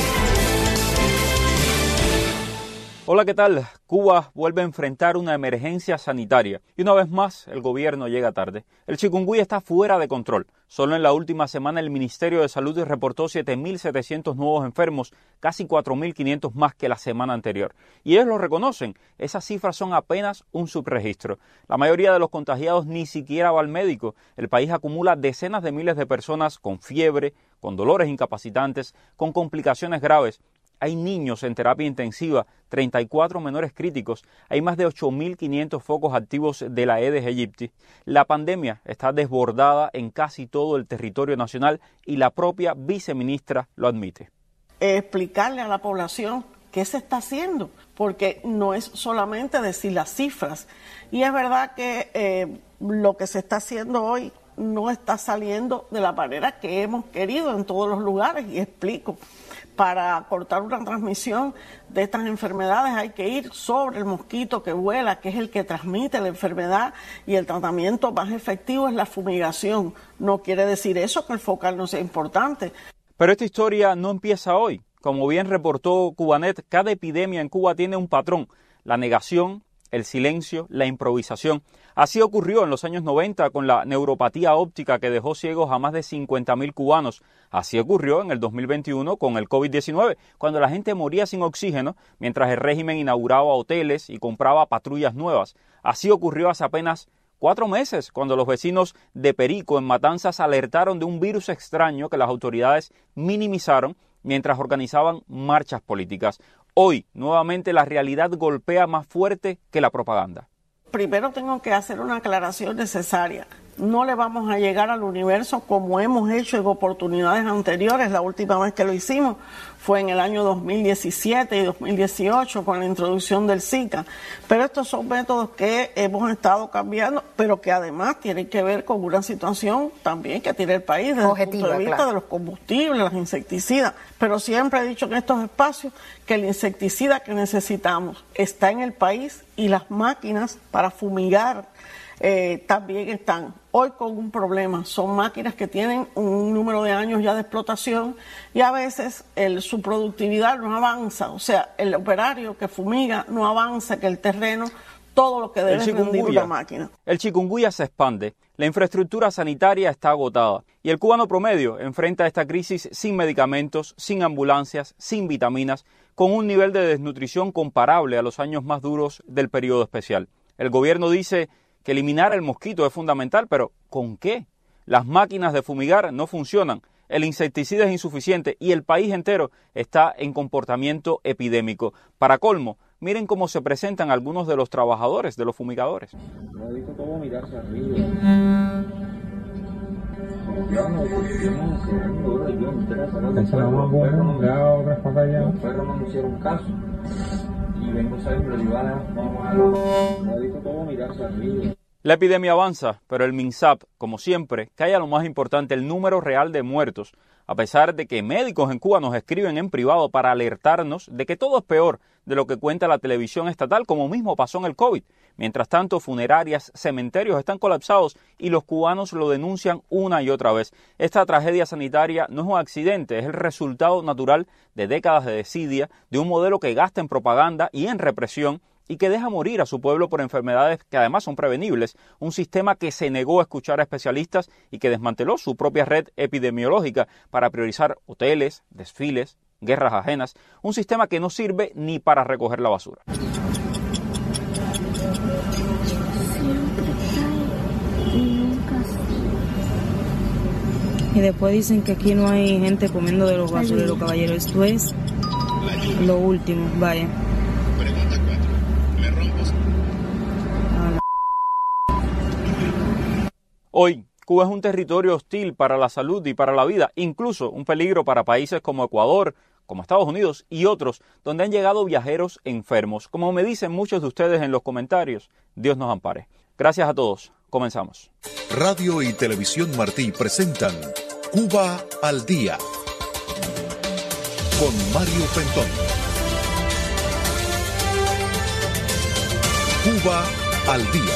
Hola, ¿qué tal? Cuba vuelve a enfrentar una emergencia sanitaria y una vez más el gobierno llega tarde. El chikungunya está fuera de control. Solo en la última semana el Ministerio de Salud reportó siete mil setecientos nuevos enfermos, casi cuatro mil quinientos más que la semana anterior. Y ellos lo reconocen, esas cifras son apenas un subregistro. La mayoría de los contagiados ni siquiera va al médico. El país acumula decenas de miles de personas con fiebre, con dolores incapacitantes, con complicaciones graves. Hay niños en terapia intensiva, treinta y cuatro menores críticos, hay más de ocho mil quinientos focos activos de la Aedes aegypti. La pandemia está desbordada en casi todo el territorio nacional y la propia viceministra lo admite. Explicarle a la población qué se está haciendo, porque no es solamente decir las cifras. Y es verdad que eh, lo que se está haciendo hoy no está saliendo de la manera que hemos querido en todos los lugares, y explico. Para cortar una transmisión de estas enfermedades hay que ir sobre el mosquito que vuela, que es el que transmite la enfermedad, y el tratamiento más efectivo es la fumigación. No quiere decir eso que el focal no sea importante. Pero esta historia no empieza hoy. Como bien reportó Cubanet, cada epidemia en Cuba tiene un patrón: la negación, el silencio, la improvisación. Así ocurrió en los años noventa con la neuropatía óptica que dejó ciegos a más de cincuenta mil cubanos. Así ocurrió en el dos mil veintiuno con el COVID diecinueve, cuando la gente moría sin oxígeno mientras el régimen inauguraba hoteles y compraba patrullas nuevas. Así ocurrió hace apenas cuatro meses cuando los vecinos de Perico en Matanzas alertaron de un virus extraño que las autoridades minimizaron mientras organizaban marchas políticas. Hoy, nuevamente, la realidad golpea más fuerte que la propaganda. Primero tengo que hacer una aclaración necesaria. No le vamos a llegar al universo como hemos hecho en oportunidades anteriores. La última vez que lo hicimos fue en el año dos mil diecisiete y dos mil dieciocho con la introducción del Zika. Pero estos son métodos que hemos estado cambiando, pero que además tienen que ver con una situación también que tiene el país desde Objetiva, el punto de vista claro. de los combustibles, los insecticidas. Pero siempre he dicho en estos espacios que el insecticida que necesitamos está en el país, y las máquinas para fumigar Eh, también están hoy con un problema. Son máquinas que tienen un número de años ya de explotación, y a veces el, su productividad no avanza. O sea, el operario que fumiga no avanza, que el terreno, todo lo que debe rendir una máquina. El chikungunya se expande, la infraestructura sanitaria está agotada y el cubano promedio enfrenta esta crisis sin medicamentos, sin ambulancias, sin vitaminas, con un nivel de desnutrición comparable a los años más duros del periodo especial. El gobierno dice que eliminar el mosquito es fundamental, pero ¿con qué? Las máquinas de fumigar no funcionan, el insecticida es insuficiente y el país entero está en comportamiento epidémico. Para colmo, miren cómo se presentan algunos de los trabajadores de los fumigadores. No he visto cómo mirarse arriba. Yo no, yo no sé, yo no interesa. Otras pantallas. Los perros no me hicieron caso. Y vengo a salir, pero vamos a no he visto cómo mirarse arriba. La epidemia avanza, pero el MINSAP, como siempre, calla lo más importante, el número real de muertos, a pesar de que médicos en Cuba nos escriben en privado para alertarnos de que todo es peor de lo que cuenta la televisión estatal, como mismo pasó en el COVID. Mientras tanto, funerarias, cementerios están colapsados y los cubanos lo denuncian una y otra vez. Esta tragedia sanitaria no es un accidente, es el resultado natural de décadas de desidia, de un modelo que gasta en propaganda y en represión, y que deja morir a su pueblo por enfermedades que además son prevenibles, un sistema que se negó a escuchar a especialistas y que desmanteló su propia red epidemiológica para priorizar hoteles, desfiles, guerras ajenas, un sistema que no sirve ni para recoger la basura. Y después dicen que aquí no hay gente comiendo de los basureros, caballero. Esto es lo último, vaya. Hoy, Cuba es un territorio hostil para la salud y para la vida, incluso un peligro para países como Ecuador, como Estados Unidos y otros, donde han llegado viajeros enfermos. Como me dicen muchos de ustedes en los comentarios, Dios nos ampare. Gracias a todos. Comenzamos. Radio y Televisión Martí presentan Cuba al Día con Mario Pentón. Cuba al Día.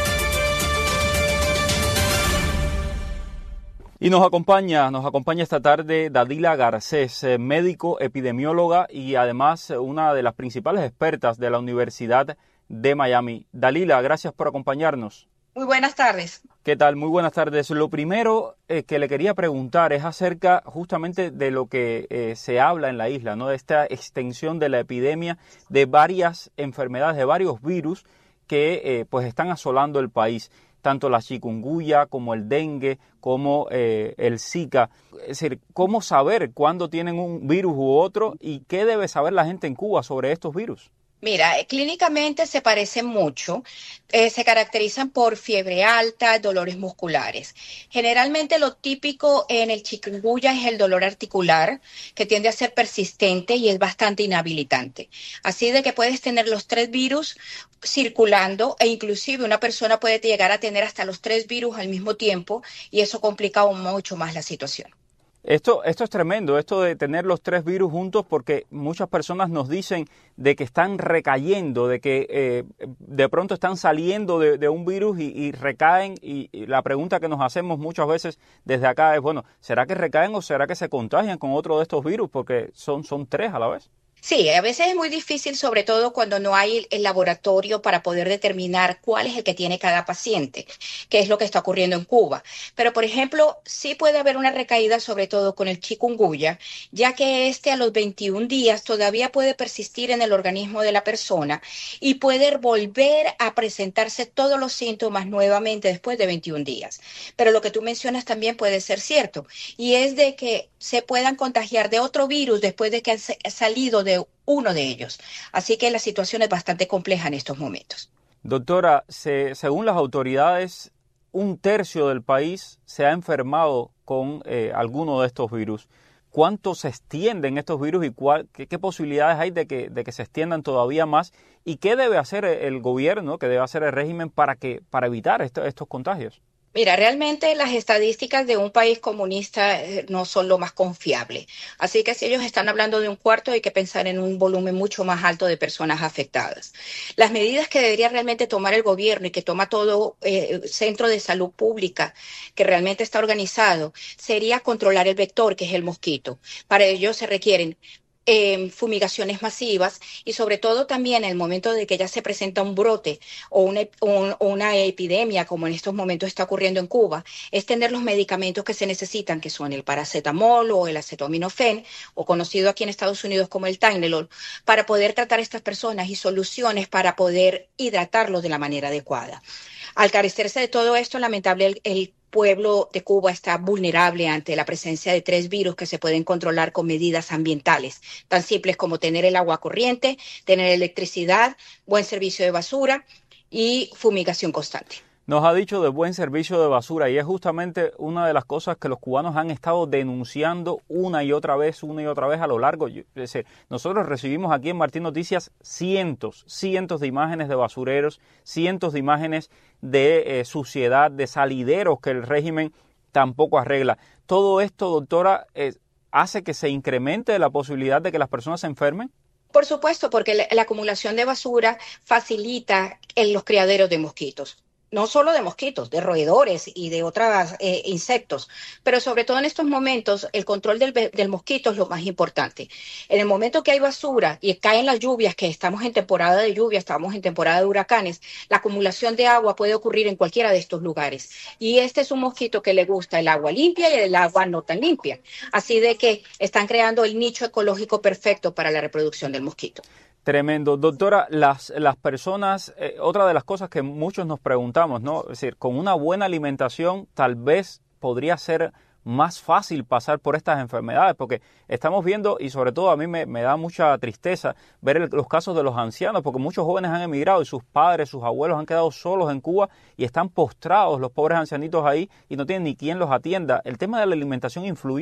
Y nos acompaña, nos acompaña esta tarde Dadila Garcés, médico, epidemióloga y además una de las principales expertas de la Universidad de Miami. Dalila, gracias por acompañarnos. Muy buenas tardes. ¿Qué tal? Muy buenas tardes. Lo primero eh, que le quería preguntar es acerca justamente de lo que eh, se habla en la isla, ¿no? De esta extensión de la epidemia de varias enfermedades, de varios virus que eh, pues están asolando el país, tanto la chikungunya como el dengue, como eh, el Zika. Es decir, ¿cómo saber cuándo tienen un virus u otro y qué debe saber la gente en Cuba sobre estos virus? Mira, clínicamente se parecen mucho, eh, se caracterizan por fiebre alta, dolores musculares. Generalmente lo típico en el chikungunya es el dolor articular, que tiende a ser persistente y es bastante inhabilitante. Así de que puedes tener los tres virus circulando e inclusive una persona puede llegar a tener hasta los tres virus al mismo tiempo y eso complica aún mucho más la situación. Esto, esto es tremendo, esto de tener los tres virus juntos, porque muchas personas nos dicen de que están recayendo, de que eh, de pronto están saliendo de, de un virus y, y recaen, y, y la pregunta que nos hacemos muchas veces desde acá es, bueno, ¿será que recaen o será que se contagian con otro de estos virus? Porque son, son tres a la vez. Sí, a veces es muy difícil, sobre todo cuando no hay el laboratorio para poder determinar cuál es el que tiene cada paciente, que es lo que está ocurriendo en Cuba. Pero, por ejemplo, sí puede haber una recaída, sobre todo con el chikungunya, ya que este a los veintiún días todavía puede persistir en el organismo de la persona y puede volver a presentarse todos los síntomas nuevamente después de veintiún días. Pero lo que tú mencionas también puede ser cierto, y es de que se puedan contagiar de otro virus después de que han salido de uno de ellos. Así que la situación es bastante compleja en estos momentos. Doctora, se, según las autoridades, un tercio del país se ha enfermado con eh, alguno de estos virus. ¿Cuánto se extienden estos virus y cuál, qué, qué posibilidades hay de que, de que se extiendan todavía más? ¿Y qué debe hacer el gobierno, qué debe hacer el régimen para, que, para evitar esto, estos contagios? Mira, realmente las estadísticas de un país comunista no son lo más confiable. Así que si ellos están hablando de un cuarto, hay que pensar en un volumen mucho más alto de personas afectadas. Las medidas que debería realmente tomar el gobierno y que toma todo eh, centro de salud pública que realmente está organizado sería controlar el vector, que es el mosquito. Para ello se requieren Eh, fumigaciones masivas y sobre todo también en el momento de que ya se presenta un brote o una, un, una epidemia como en estos momentos está ocurriendo en Cuba, es tener los medicamentos que se necesitan, que son el paracetamol o el acetaminofén, o conocido aquí en Estados Unidos como el Tylenol, para poder tratar a estas personas y soluciones para poder hidratarlos de la manera adecuada. Al carecerse de todo esto, lamentable el, el pueblo de Cuba está vulnerable ante la presencia de tres virus que se pueden controlar con medidas ambientales, tan simples como tener el agua corriente, tener electricidad, buen servicio de basura y fumigación constante. Nos ha dicho de buen servicio de basura y es justamente una de las cosas que los cubanos han estado denunciando una y otra vez, una y otra vez a lo largo. Es decir, nosotros recibimos aquí en Martín Noticias cientos, cientos de imágenes de basureros, cientos de imágenes de eh, suciedad, de salideros que el régimen tampoco arregla. Todo esto, doctora, eh, hace que se incremente la posibilidad de que las personas se enfermen. Por supuesto, porque la, la acumulación de basura facilita en los criaderos de mosquitos. No solo de mosquitos, de roedores y de otros eh, insectos, pero sobre todo en estos momentos el control del, del mosquito es lo más importante. En el momento que hay basura y caen las lluvias, que estamos en temporada de lluvia, estamos en temporada de huracanes, la acumulación de agua puede ocurrir en cualquiera de estos lugares. Y este es un mosquito que le gusta el agua limpia y el agua no tan limpia. Así de que están creando el nicho ecológico perfecto para la reproducción del mosquito. Tremendo. Doctora, las, las personas, eh, otra de las cosas que muchos nos preguntamos, ¿no? Es decir, con una buena alimentación tal vez podría ser más fácil pasar por estas enfermedades, porque estamos viendo, y sobre todo a mí me, me da mucha tristeza ver el, los casos de los ancianos, porque muchos jóvenes han emigrado y sus padres, sus abuelos han quedado solos en Cuba y están postrados los pobres ancianitos ahí y no tienen ni quien los atienda. ¿El tema de la alimentación influye?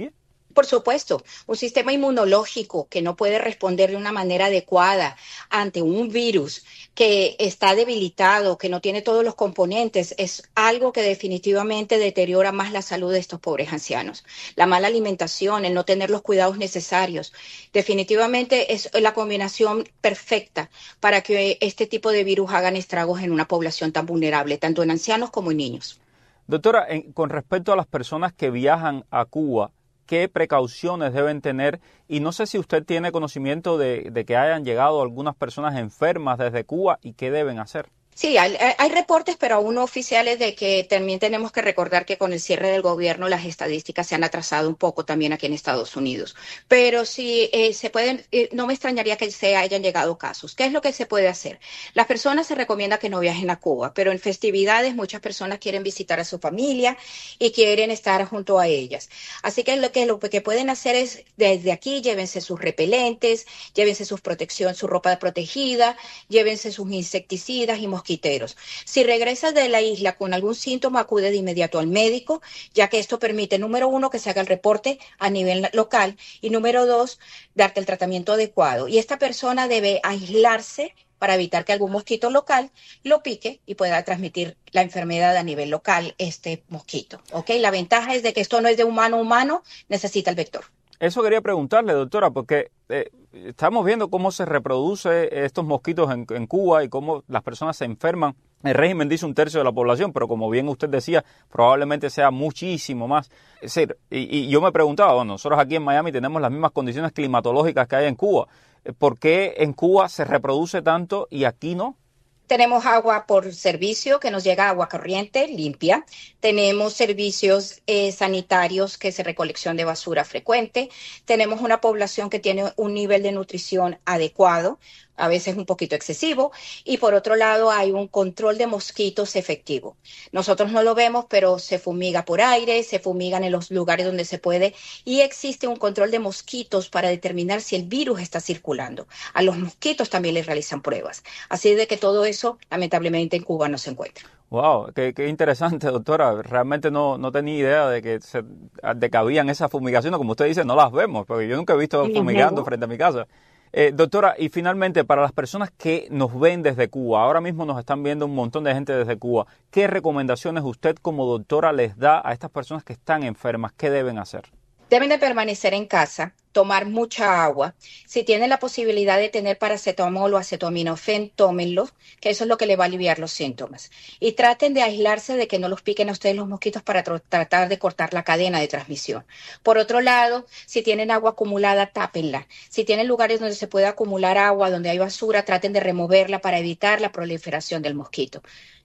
Por supuesto, un sistema inmunológico que no puede responder de una manera adecuada ante un virus que está debilitado, que no tiene todos los componentes, es algo que definitivamente deteriora más la salud de estos pobres ancianos. La mala alimentación, el no tener los cuidados necesarios, definitivamente es la combinación perfecta para que este tipo de virus hagan estragos en una población tan vulnerable, tanto en ancianos como en niños. Doctora, en, con respecto a las personas que viajan a Cuba, ¿qué precauciones deben tener? Y no sé si usted tiene conocimiento de, de que hayan llegado algunas personas enfermas desde Cuba y qué deben hacer. Sí, hay, hay reportes, pero aún no oficiales, de que también tenemos que recordar que con el cierre del gobierno las estadísticas se han atrasado un poco también aquí en Estados Unidos. Pero sí, eh, se pueden, eh, no me extrañaría que se hayan llegado casos. ¿Qué es lo que se puede hacer? Las personas se recomienda que no viajen a Cuba, pero en festividades muchas personas quieren visitar a su familia y quieren estar junto a ellas. Así que lo que, lo que pueden hacer es, desde aquí, llévense sus repelentes, llévense su protección, su ropa protegida, llévense sus insecticidas y mosquiteros. Si regresas de la isla con algún síntoma, acude de inmediato al médico, ya que esto permite, número uno, que se haga el reporte a nivel local y número dos, darte el tratamiento adecuado. Y esta persona debe aislarse para evitar que algún mosquito local lo pique y pueda transmitir la enfermedad a nivel local, este mosquito. ¿Ok? La ventaja es de que esto no es de humano a humano, necesita el vector. Eso quería preguntarle, doctora, porque eh, estamos viendo cómo se reproduce estos mosquitos en, en Cuba y cómo las personas se enferman. El régimen dice un tercio de la población, pero como bien usted decía, probablemente sea muchísimo más. Es decir, y, y yo me preguntaba, bueno, nosotros aquí en Miami tenemos las mismas condiciones climatológicas que hay en Cuba. ¿Por qué en Cuba se reproduce tanto y aquí no? Tenemos agua por servicio, que nos llega agua corriente, limpia. Tenemos servicios eh, sanitarios, que es recolección de basura frecuente. Tenemos una población que tiene un nivel de nutrición adecuado, a veces un poquito excesivo. Y por otro lado, hay un control de mosquitos efectivo. Nosotros no lo vemos, pero se fumiga por aire, se fumigan en los lugares donde se puede. Y existe un control de mosquitos para determinar si el virus está circulando. A los mosquitos también les realizan pruebas. Así de que todo eso, lamentablemente, en Cuba no se encuentra. Wow, qué, qué interesante, doctora. Realmente no, no tenía idea de que, se, de que habían esas fumigaciones. Como usted dice, no las vemos, porque yo nunca he visto fumigando frente a mi casa. Eh, doctora, y finalmente, para las personas que nos ven desde Cuba, ahora mismo nos están viendo un montón de gente desde Cuba, ¿qué recomendaciones usted como doctora les da a estas personas que están enfermas? ¿Qué deben hacer? Deben de permanecer en casa, tomar mucha agua. Si tienen la posibilidad de tener paracetamol o acetaminofén, tómenlo, que eso es lo que le va a aliviar los síntomas. Y traten de aislarse de que no los piquen a ustedes los mosquitos para tr- tratar de cortar la cadena de transmisión. Por otro lado, si tienen agua acumulada, tápenla. Si tienen lugares donde se puede acumular agua, donde hay basura, traten de removerla para evitar la proliferación del mosquito.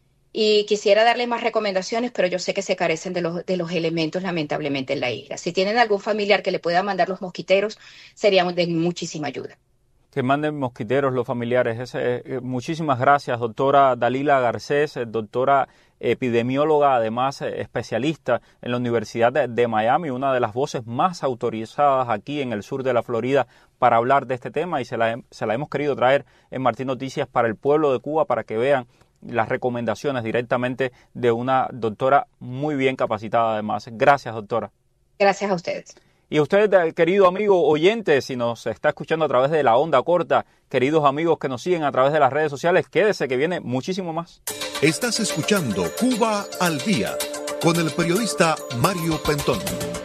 Y quisiera darle más recomendaciones, pero yo sé que se carecen de los, de los elementos, lamentablemente, en la isla. Si tienen algún familiar que le pueda mandar los mosquiteros, sería de muchísima ayuda. Que manden mosquiteros los familiares. Ese, eh, muchísimas gracias, doctora Dalila Garcés, eh, doctora epidemióloga, además eh, especialista en la Universidad de, de Miami, una de las voces más autorizadas aquí en el sur de la Florida para hablar de este tema, y se la, se la hemos querido traer en Martín Noticias para el pueblo de Cuba, para que vean las recomendaciones directamente de una doctora muy bien capacitada además. Gracias, doctora. Gracias a ustedes. Y usted, querido amigo oyente, si nos está escuchando a través de la onda corta, queridos amigos que nos siguen a través de las redes sociales, quédese que viene muchísimo más. Estás escuchando Cuba al Día con el periodista Mario Pentón.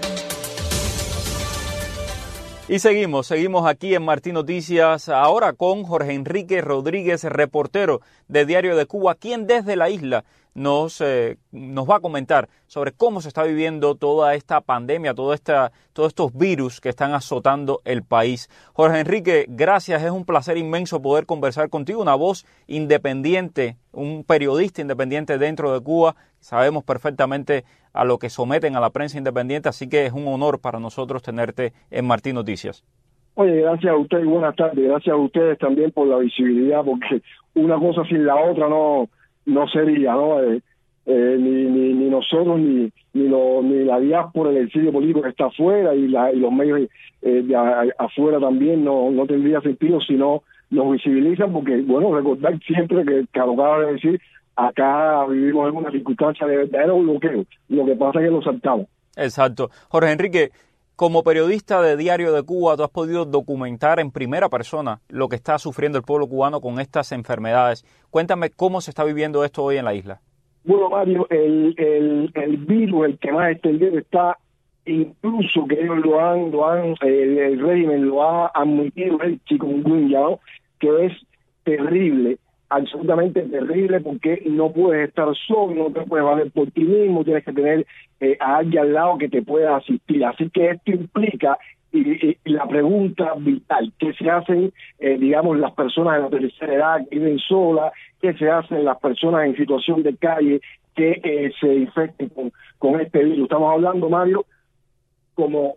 Y seguimos, seguimos aquí en Martín Noticias, ahora con Jorge Enrique Rodríguez, reportero de Diario de Cuba, quien desde la isla nos, eh, nos va a comentar sobre cómo se está viviendo toda esta pandemia, toda esta, todos estos virus que están azotando el país. Jorge Enrique, gracias, es un placer inmenso poder conversar contigo, una voz independiente, un periodista independiente dentro de Cuba. Sabemos perfectamente a lo que someten a la prensa independiente, así que es un honor para nosotros tenerte en Martín Noticias. Oye, gracias a ustedes y buenas tardes. Gracias a ustedes también por la visibilidad, porque una cosa sin la otra no no sería, ¿no? Eh, eh, ni, ni ni nosotros, ni ni, lo, ni la diáspora, el exilio político que está afuera y, la, y los medios eh, de a, afuera también no, no tendría sentido si no nos visibilizan, porque, bueno, recordar siempre que, que lo acaba de decir, acá vivimos en una circunstancia de verdadero bloqueo. Lo que pasa es que lo saltamos. Exacto. Jorge Enrique, Como periodista de Diario de Cuba, tú has podido documentar en primera persona lo que está sufriendo el pueblo cubano con estas enfermedades. Cuéntame cómo se está viviendo esto hoy en la isla. Bueno, Mario, el, el, el virus, el que más extendido está, incluso que ellos lo han, lo han el, el régimen lo ha admitido, el chikungunya, ¿no? Que es terrible, absolutamente terrible, porque no puedes estar solo, no te puedes valer por ti mismo, tienes que tener eh, a alguien al lado que te pueda asistir. Así que esto implica y, y, y la pregunta vital, ¿qué se hacen, eh, digamos, las personas de la tercera edad que viven solas? ¿Qué se hacen las personas en situación de calle que eh, se infecten con, con este virus? Estamos hablando, Mario, como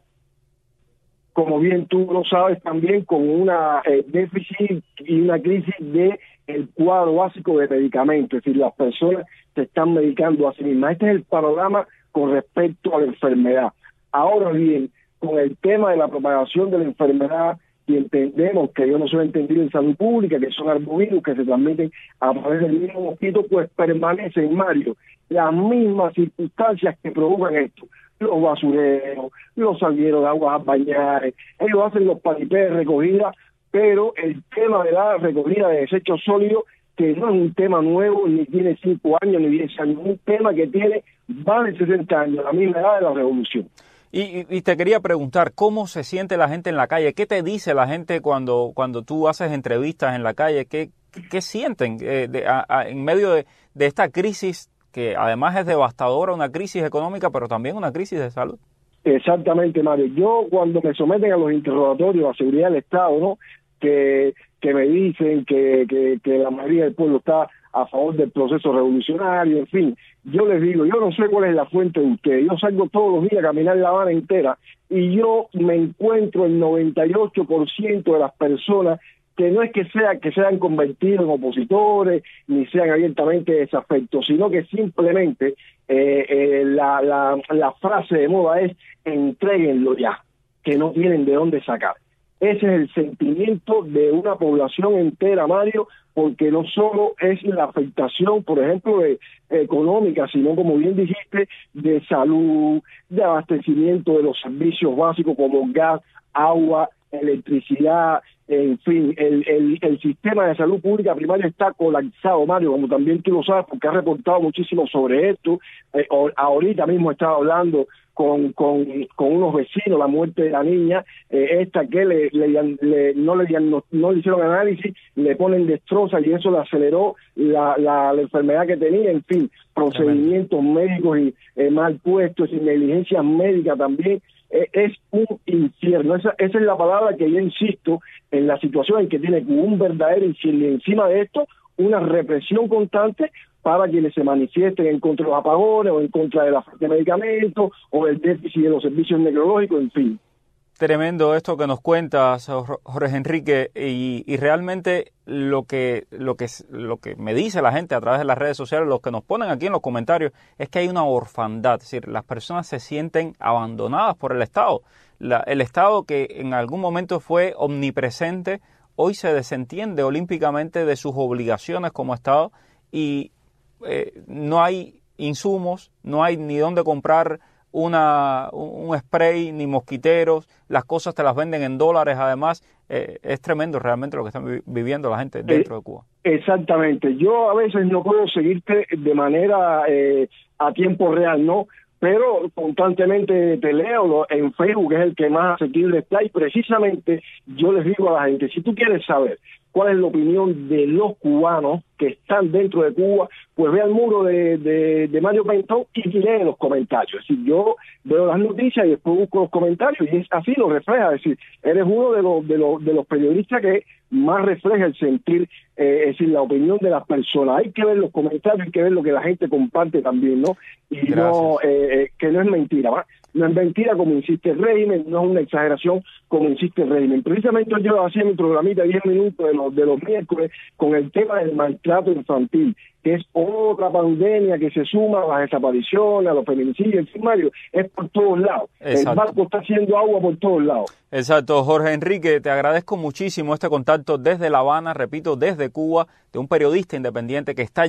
como bien tú lo sabes también, con una eh, déficit y una crisis de el cuadro básico de medicamentos, es decir, las personas se están medicando a sí mismas. Este es el panorama con respecto a la enfermedad. Ahora bien, con el tema de la propagación de la enfermedad, y entendemos que yo no soy entendido en salud pública, que son arbovirus que se transmiten a través del mismo mosquito, pues permanecen, Mario, las mismas circunstancias que provocan esto. Los basureros, los salgueros de aguas a bañar, ellos hacen los paripés de recogida, pero el tema de la recogida de desechos sólidos, que no es un tema nuevo, ni tiene cinco años, ni diez años, es un tema que tiene más de sesenta años, la misma edad de la revolución. Y, y te quería preguntar, ¿cómo se siente la gente en la calle? ¿Qué te dice la gente cuando, cuando tú haces entrevistas en la calle? ¿Qué, qué sienten eh, de, a, a, en medio de, de esta crisis que además es devastadora, una crisis económica, pero también una crisis de salud? Exactamente, Mario. Yo cuando me someten a los interrogatorios a seguridad del Estado, ¿no? que, que me dicen que, que, que la mayoría del pueblo está a favor del proceso revolucionario, en fin, yo les digo, yo no sé cuál es la fuente de ustedes, yo salgo todos los días a caminar La Habana entera y yo me encuentro el noventa y ocho por ciento de las personas que no es que sea que sean convertidos en opositores ni sean abiertamente desafectos, sino que simplemente eh, eh, la, la, la frase de moda es entréguenlo ya, que no tienen de dónde sacar. Ese es el sentimiento de una población entera, Mario, porque no solo es la afectación, por ejemplo, de, económica, sino, como bien dijiste, de salud, de abastecimiento de los servicios básicos como gas, agua, electricidad, en fin, el, el, el sistema de salud pública primaria está colapsado, Mario, como también tú lo sabes, porque has reportado muchísimo sobre esto. Eh, ahorita mismo estaba hablando con, con, con unos vecinos la muerte de la niña, eh, esta que le, le, le, no, le, no, no le hicieron análisis, le ponen destroza y eso le aceleró la, la, la enfermedad que tenía, en fin, procedimientos médicos y eh, mal puestos y negligencia médica también. Es un infierno, esa, esa es la palabra que yo insisto en la situación en que tiene un verdadero infierno y encima de esto una represión constante para quienes se manifiesten en contra de los apagones o en contra de la falta de medicamentos o del déficit de los servicios neurológicos, en fin. Tremendo esto que nos cuentas, Jorge Enrique, y, y realmente lo que, lo, que, lo que me dice la gente a través de las redes sociales, los que nos ponen aquí en los comentarios, es que hay una orfandad, es decir, las personas se sienten abandonadas por el Estado. La, el Estado que en algún momento fue omnipresente, hoy se desentiende olímpicamente de sus obligaciones como Estado y eh, no hay insumos, no hay ni dónde comprar Una, un spray, ni mosquiteros, las cosas te las venden en dólares, además, eh, es tremendo realmente lo que están viviendo la gente dentro de Cuba. Exactamente, yo a veces no puedo seguirte de manera eh, a tiempo real, ¿no? Pero constantemente te leo en Facebook, que es el que más asequible está, y precisamente yo les digo a la gente, si tú quieres saber cuál es la opinión de los cubanos que están dentro de Cuba, pues ve al muro de, de, de Mario Pentón y lee los comentarios. Es decir, yo veo las noticias y después busco los comentarios y es así lo refleja. Es decir, eres uno de los de los, de los periodistas que más refleja el sentir, eh, es decir, la opinión de las personas. Hay que ver los comentarios, hay que ver lo que la gente comparte también, ¿no? Y Gracias. no eh, que no es mentira, ¿va? No es mentira como insiste el régimen, no es una exageración como insiste el régimen. Precisamente yo hacía mi programita diez minutos de los, de los miércoles con el tema del maltrato infantil, que es otra pandemia que se suma a las desapariciones, a los feminicidios, en fin, Mario, es por todos lados. Exacto. El barco está haciendo agua por todos lados. Exacto, Jorge Enrique, te agradezco muchísimo este contacto desde La Habana, repito, desde Cuba, de un periodista independiente que está allí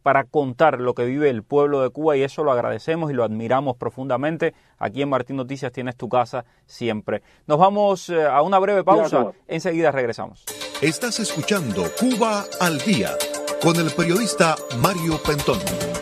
para contar lo que vive el pueblo de Cuba, y eso lo agradecemos y lo admiramos profundamente. Aquí en Martín Noticias tienes tu casa siempre. Nos vamos eh, a una breve pausa. Enseguida regresamos. Estás escuchando Cuba al Día con el periodista Mario Pentón.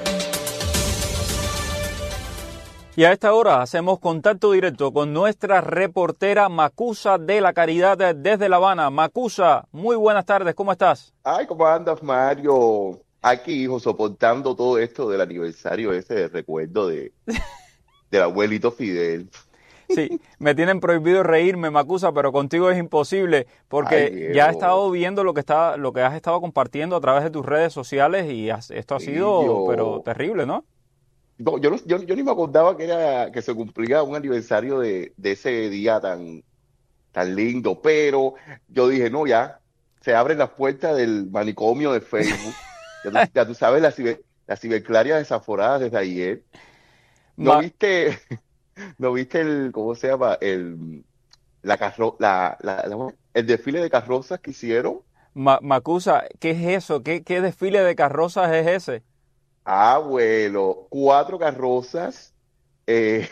Y a esta hora hacemos contacto directo con nuestra reportera Macusa de la Caridad desde La Habana. Macusa, muy buenas tardes, ¿cómo estás? Ay, ¿cómo andas, Mario? Aquí, hijo, soportando todo esto del aniversario ese de recuerdo de del abuelito Fidel. Sí, me tienen prohibido reírme, Macusa, pero contigo es imposible, porque Ay, ya he estado viendo lo que está, lo que has estado compartiendo a través de tus redes sociales y has, esto ha sido, yo... pero terrible, ¿no? No, yo, no, yo, yo ni me acordaba que era que se cumplía un aniversario de, de ese día tan, tan lindo, pero yo dije, no, ya, se abren las puertas del manicomio de Facebook, ya, tú, ya tú sabes, las ciber, la ciberclarias desaforadas desde ayer. ¿No Ma viste, no viste el, cómo se llama, el, la carro, la, la, la, el desfile de carrozas que hicieron? Ma Macusa, ¿qué es eso? ¿Qué, qué desfile de carrozas es ese? Ah, bueno, cuatro carrozas, eh,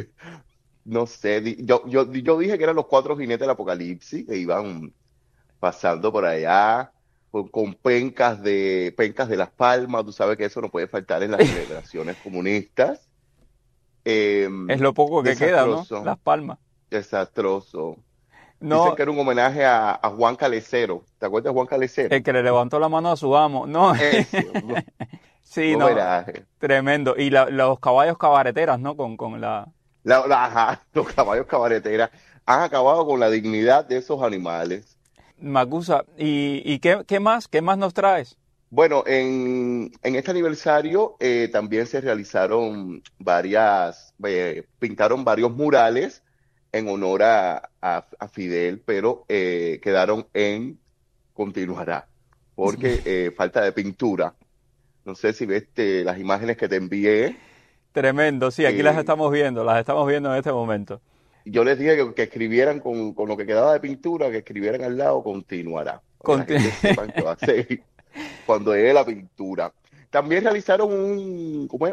no sé, yo, yo, yo dije que eran los cuatro jinetes del apocalipsis que iban pasando por allá con, con pencas de pencas de Las Palmas. Tú sabes que eso no puede faltar en las celebraciones comunistas. Eh, es lo poco que queda, ¿no? Las Palmas. Desastroso. No, dicen que era un homenaje a, a Juan Calecero. ¿Te acuerdas de Juan Calecero? El que le levantó la mano a su amo. No. Ese, no. Sí, no, tremendo. Y la, los caballos cabareteras, ¿no? Con, con la... La, la... Ajá, los caballos cabareteras han acabado con la dignidad de esos animales. Macusa, ¿y, y qué, qué más? ¿Qué más nos traes? Bueno, en, en este aniversario eh, también se realizaron varias, eh, pintaron varios murales en honor a, a, a Fidel, pero eh, quedaron en continuará, porque eh, falta de pintura. No sé si ves te, las imágenes que te envié. Tremendo, sí, aquí eh, las estamos viendo, las estamos viendo en este momento. Yo les dije que, que escribieran con, con lo que quedaba de pintura, que escribieran al lado, continuará. Conti que sepan que va a ser cuando llegue la pintura. También realizaron un, un,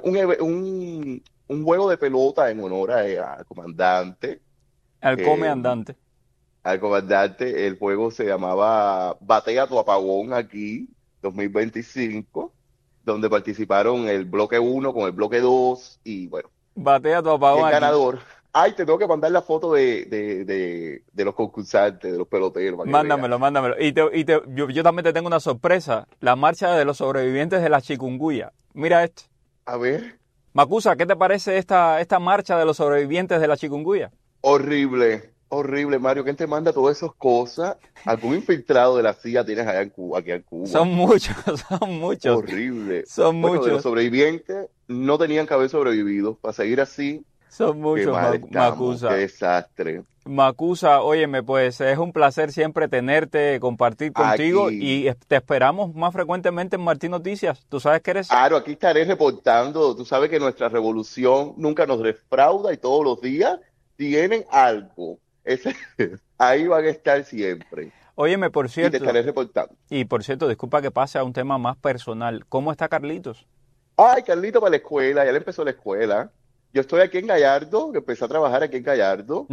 un, un juego de pelota en honor al comandante. Al come andante. Al comandante, el juego se llamaba Batea tu apagón aquí, dos mil veinticinco. Donde participaron el bloque uno con el bloque dos y bueno. Batea tu apagón. El ganador. Ay, te tengo que mandar la foto de, de, de, de los concursantes, de los peloteros. Mándamelo, mándamelo. Y, te, y te, yo, yo también te tengo una sorpresa. La marcha de los sobrevivientes de la chikungunya. Mira esto. A ver. Macusa, ¿qué te parece esta, esta marcha de los sobrevivientes de la chikungunya? Horrible. Horrible, Mario. ¿Quién te manda todas esas cosas? ¿Algún infiltrado de la C I A tienes allá en Cuba, aquí en Cuba? Son muchos, son muchos. Horrible. Son bueno, muchos. De los sobrevivientes no tenían que haber sobrevivido. Para seguir así. Son muchos, Macusa. Qué desastre. Macusa, óyeme, pues es un placer siempre tenerte, compartir contigo aquí. Y te esperamos más frecuentemente en Martín Noticias. Tú sabes que eres... Claro, aquí estaré reportando. Tú sabes que nuestra revolución nunca nos defrauda y todos los días tienen algo. Ese, ahí van a estar siempre. Óyeme, por cierto. Y te estaré reportando. Y por cierto, disculpa que pase a un tema más personal. ¿Cómo está Carlitos? Ay, Carlitos para la escuela, ya le empezó la escuela. Yo estoy aquí en Gallardo, que empecé a trabajar aquí en Gallardo,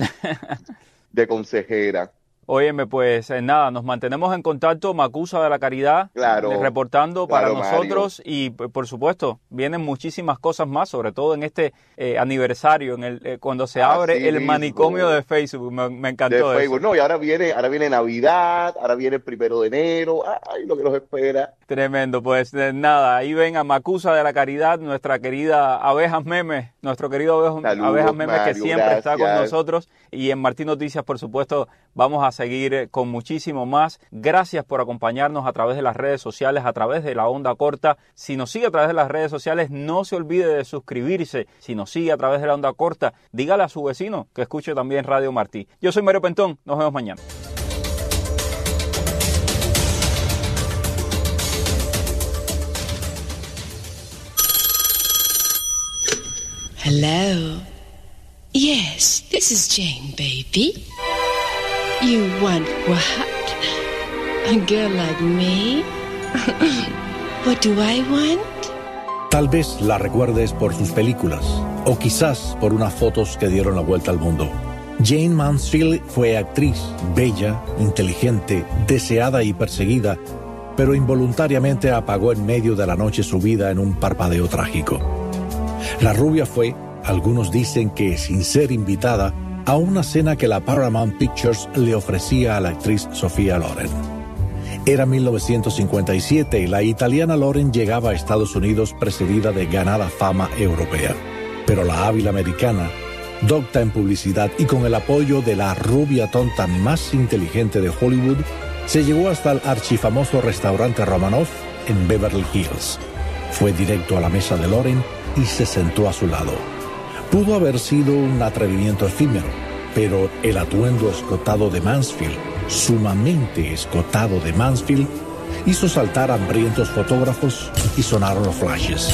de consejera. Óyeme, pues eh, nada, nos mantenemos en contacto, Macusa de la Caridad, claro, eh, reportando claro, para nosotros Mario. Y por supuesto vienen muchísimas cosas más, sobre todo en este eh, aniversario, en el eh, cuando se abre Así el mismo. manicomio de Facebook, me, me encantó de eso. Facebook. No, y ahora viene, ahora viene Navidad, ahora viene el primero de enero, ay, lo que nos espera. Tremendo, pues eh, nada, ahí ven a Macusa de la Caridad, nuestra querida Abejas Memes, nuestro querido Abejas, Saludos, Abejas Memes, Mario, que siempre gracias. está con nosotros, y en Martín Noticias, por supuesto, vamos a seguir eh, con muchísimo más. Gracias por acompañarnos a través de las redes sociales, a través de la onda corta. Si nos sigue a través de las redes sociales, no se olvide de suscribirse. Si nos sigue a través de la onda corta, dígale a su vecino que escuche también Radio Martí. Yo soy Mario Pentón, nos vemos mañana. Hello. Yes, this is Jane, baby. You want what? A girl like me? What do I want? Tal vez la recuerdes por sus películas, o quizás por unas fotos que dieron la vuelta al mundo. Jayne Mansfield fue actriz, bella, inteligente, deseada y perseguida, pero involuntariamente apagó en medio de la noche su vida en un parpadeo trágico. La rubia fue, algunos dicen que sin ser invitada, a una cena que la Paramount Pictures le ofrecía a la actriz Sophia Loren. Era mil novecientos cincuenta y siete y la italiana Loren llegaba a Estados Unidos precedida de ganada fama europea. Pero la hábil americana, docta en publicidad y con el apoyo de la rubia tonta más inteligente de Hollywood, se llegó hasta el archifamoso restaurante Romanov en Beverly Hills. Fue directo a la mesa de Loren y se sentó a su lado. Pudo haber sido un atrevimiento efímero, pero el atuendo escotado de Mansfield, sumamente escotado de Mansfield, hizo saltar hambrientos fotógrafos y sonaron los flashes.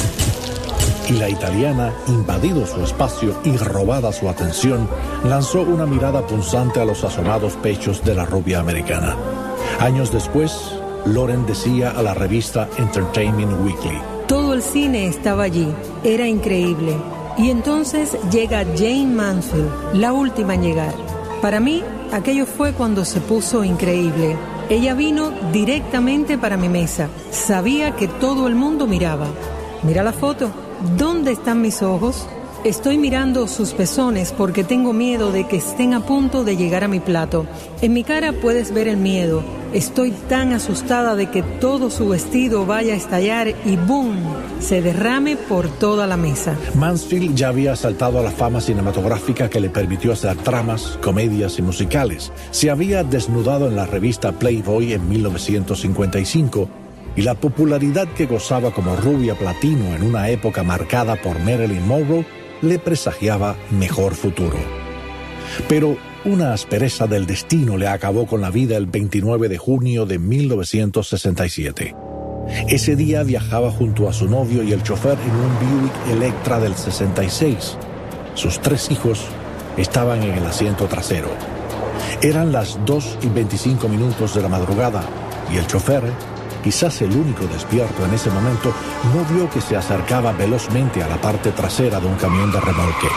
Y la italiana, invadido su espacio y robada su atención, lanzó una mirada punzante a los asomados pechos de la rubia americana. Años después, Loren decía a la revista Entertainment Weekly: todo el cine estaba allí, era increíble. Y entonces llega Jayne Mansfield, la última en llegar. Para mí, aquello fue cuando se puso increíble. Ella vino directamente para mi mesa. Sabía que todo el mundo miraba. Mira la foto. ¿Dónde están mis ojos? Estoy mirando sus pezones porque tengo miedo de que estén a punto de llegar a mi plato. En mi cara puedes ver el miedo. Estoy tan asustada de que todo su vestido vaya a estallar y ¡boom!, se derrame por toda la mesa. Mansfield ya había saltado a la fama cinematográfica que le permitió hacer tramas, comedias y musicales. Se había desnudado en la revista Playboy en mil novecientos cincuenta y cinco y la popularidad que gozaba como rubia platino en una época marcada por Marilyn Monroe le presagiaba mejor futuro. Pero una aspereza del destino le acabó con la vida el veintinueve de junio de mil novecientos sesenta y siete. Ese día viajaba junto a su novio y el chofer en un Buick Electra del sesenta y seis. Sus tres hijos estaban en el asiento trasero. Eran las dos y veinticinco minutos de la madrugada y el chofer, quizás el único despierto en ese momento, no vio que se acercaba velozmente a la parte trasera de un camión de remolque.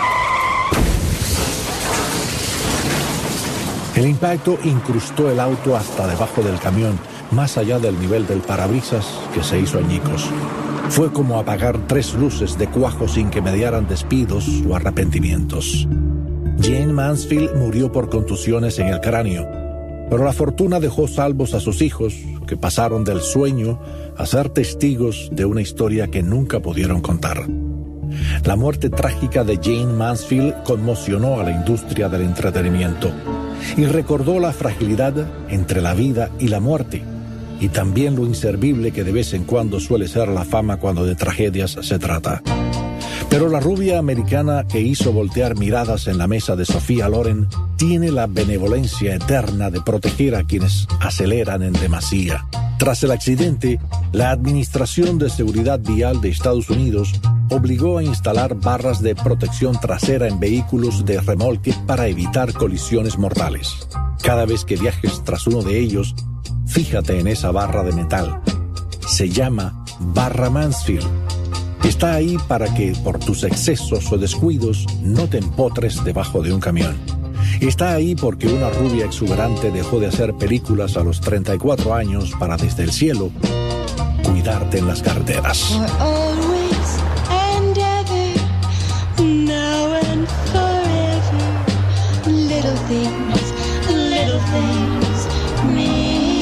El impacto incrustó el auto hasta debajo del camión, más allá del nivel del parabrisas, que se hizo añicos. Fue como apagar tres luces de cuajo sin que mediaran despidos o arrepentimientos. Jayne Mansfield murió por contusiones en el cráneo, pero la fortuna dejó salvos a sus hijos, que pasaron del sueño a ser testigos de una historia que nunca pudieron contar. La muerte trágica de Jayne Mansfield conmocionó a la industria del entretenimiento y recordó la fragilidad entre la vida y la muerte, y también lo inservible que de vez en cuando suele ser la fama cuando de tragedias se trata. Pero la rubia americana que hizo voltear miradas en la mesa de Sophia Loren tiene la benevolencia eterna de proteger a quienes aceleran en demasía. Tras el accidente, la Administración de Seguridad Vial de Estados Unidos obligó a instalar barras de protección trasera en vehículos de remolque para evitar colisiones mortales. Cada vez que viajes tras uno de ellos, fíjate en esa barra de metal. Se llama Barra Mansfield. Está ahí para que, por tus excesos o descuidos, no te empotres debajo de un camión. Está ahí porque una rubia exuberante dejó de hacer películas a los treinta y cuatro años para, desde el cielo, cuidarte en las carreteras. Little things, little things mean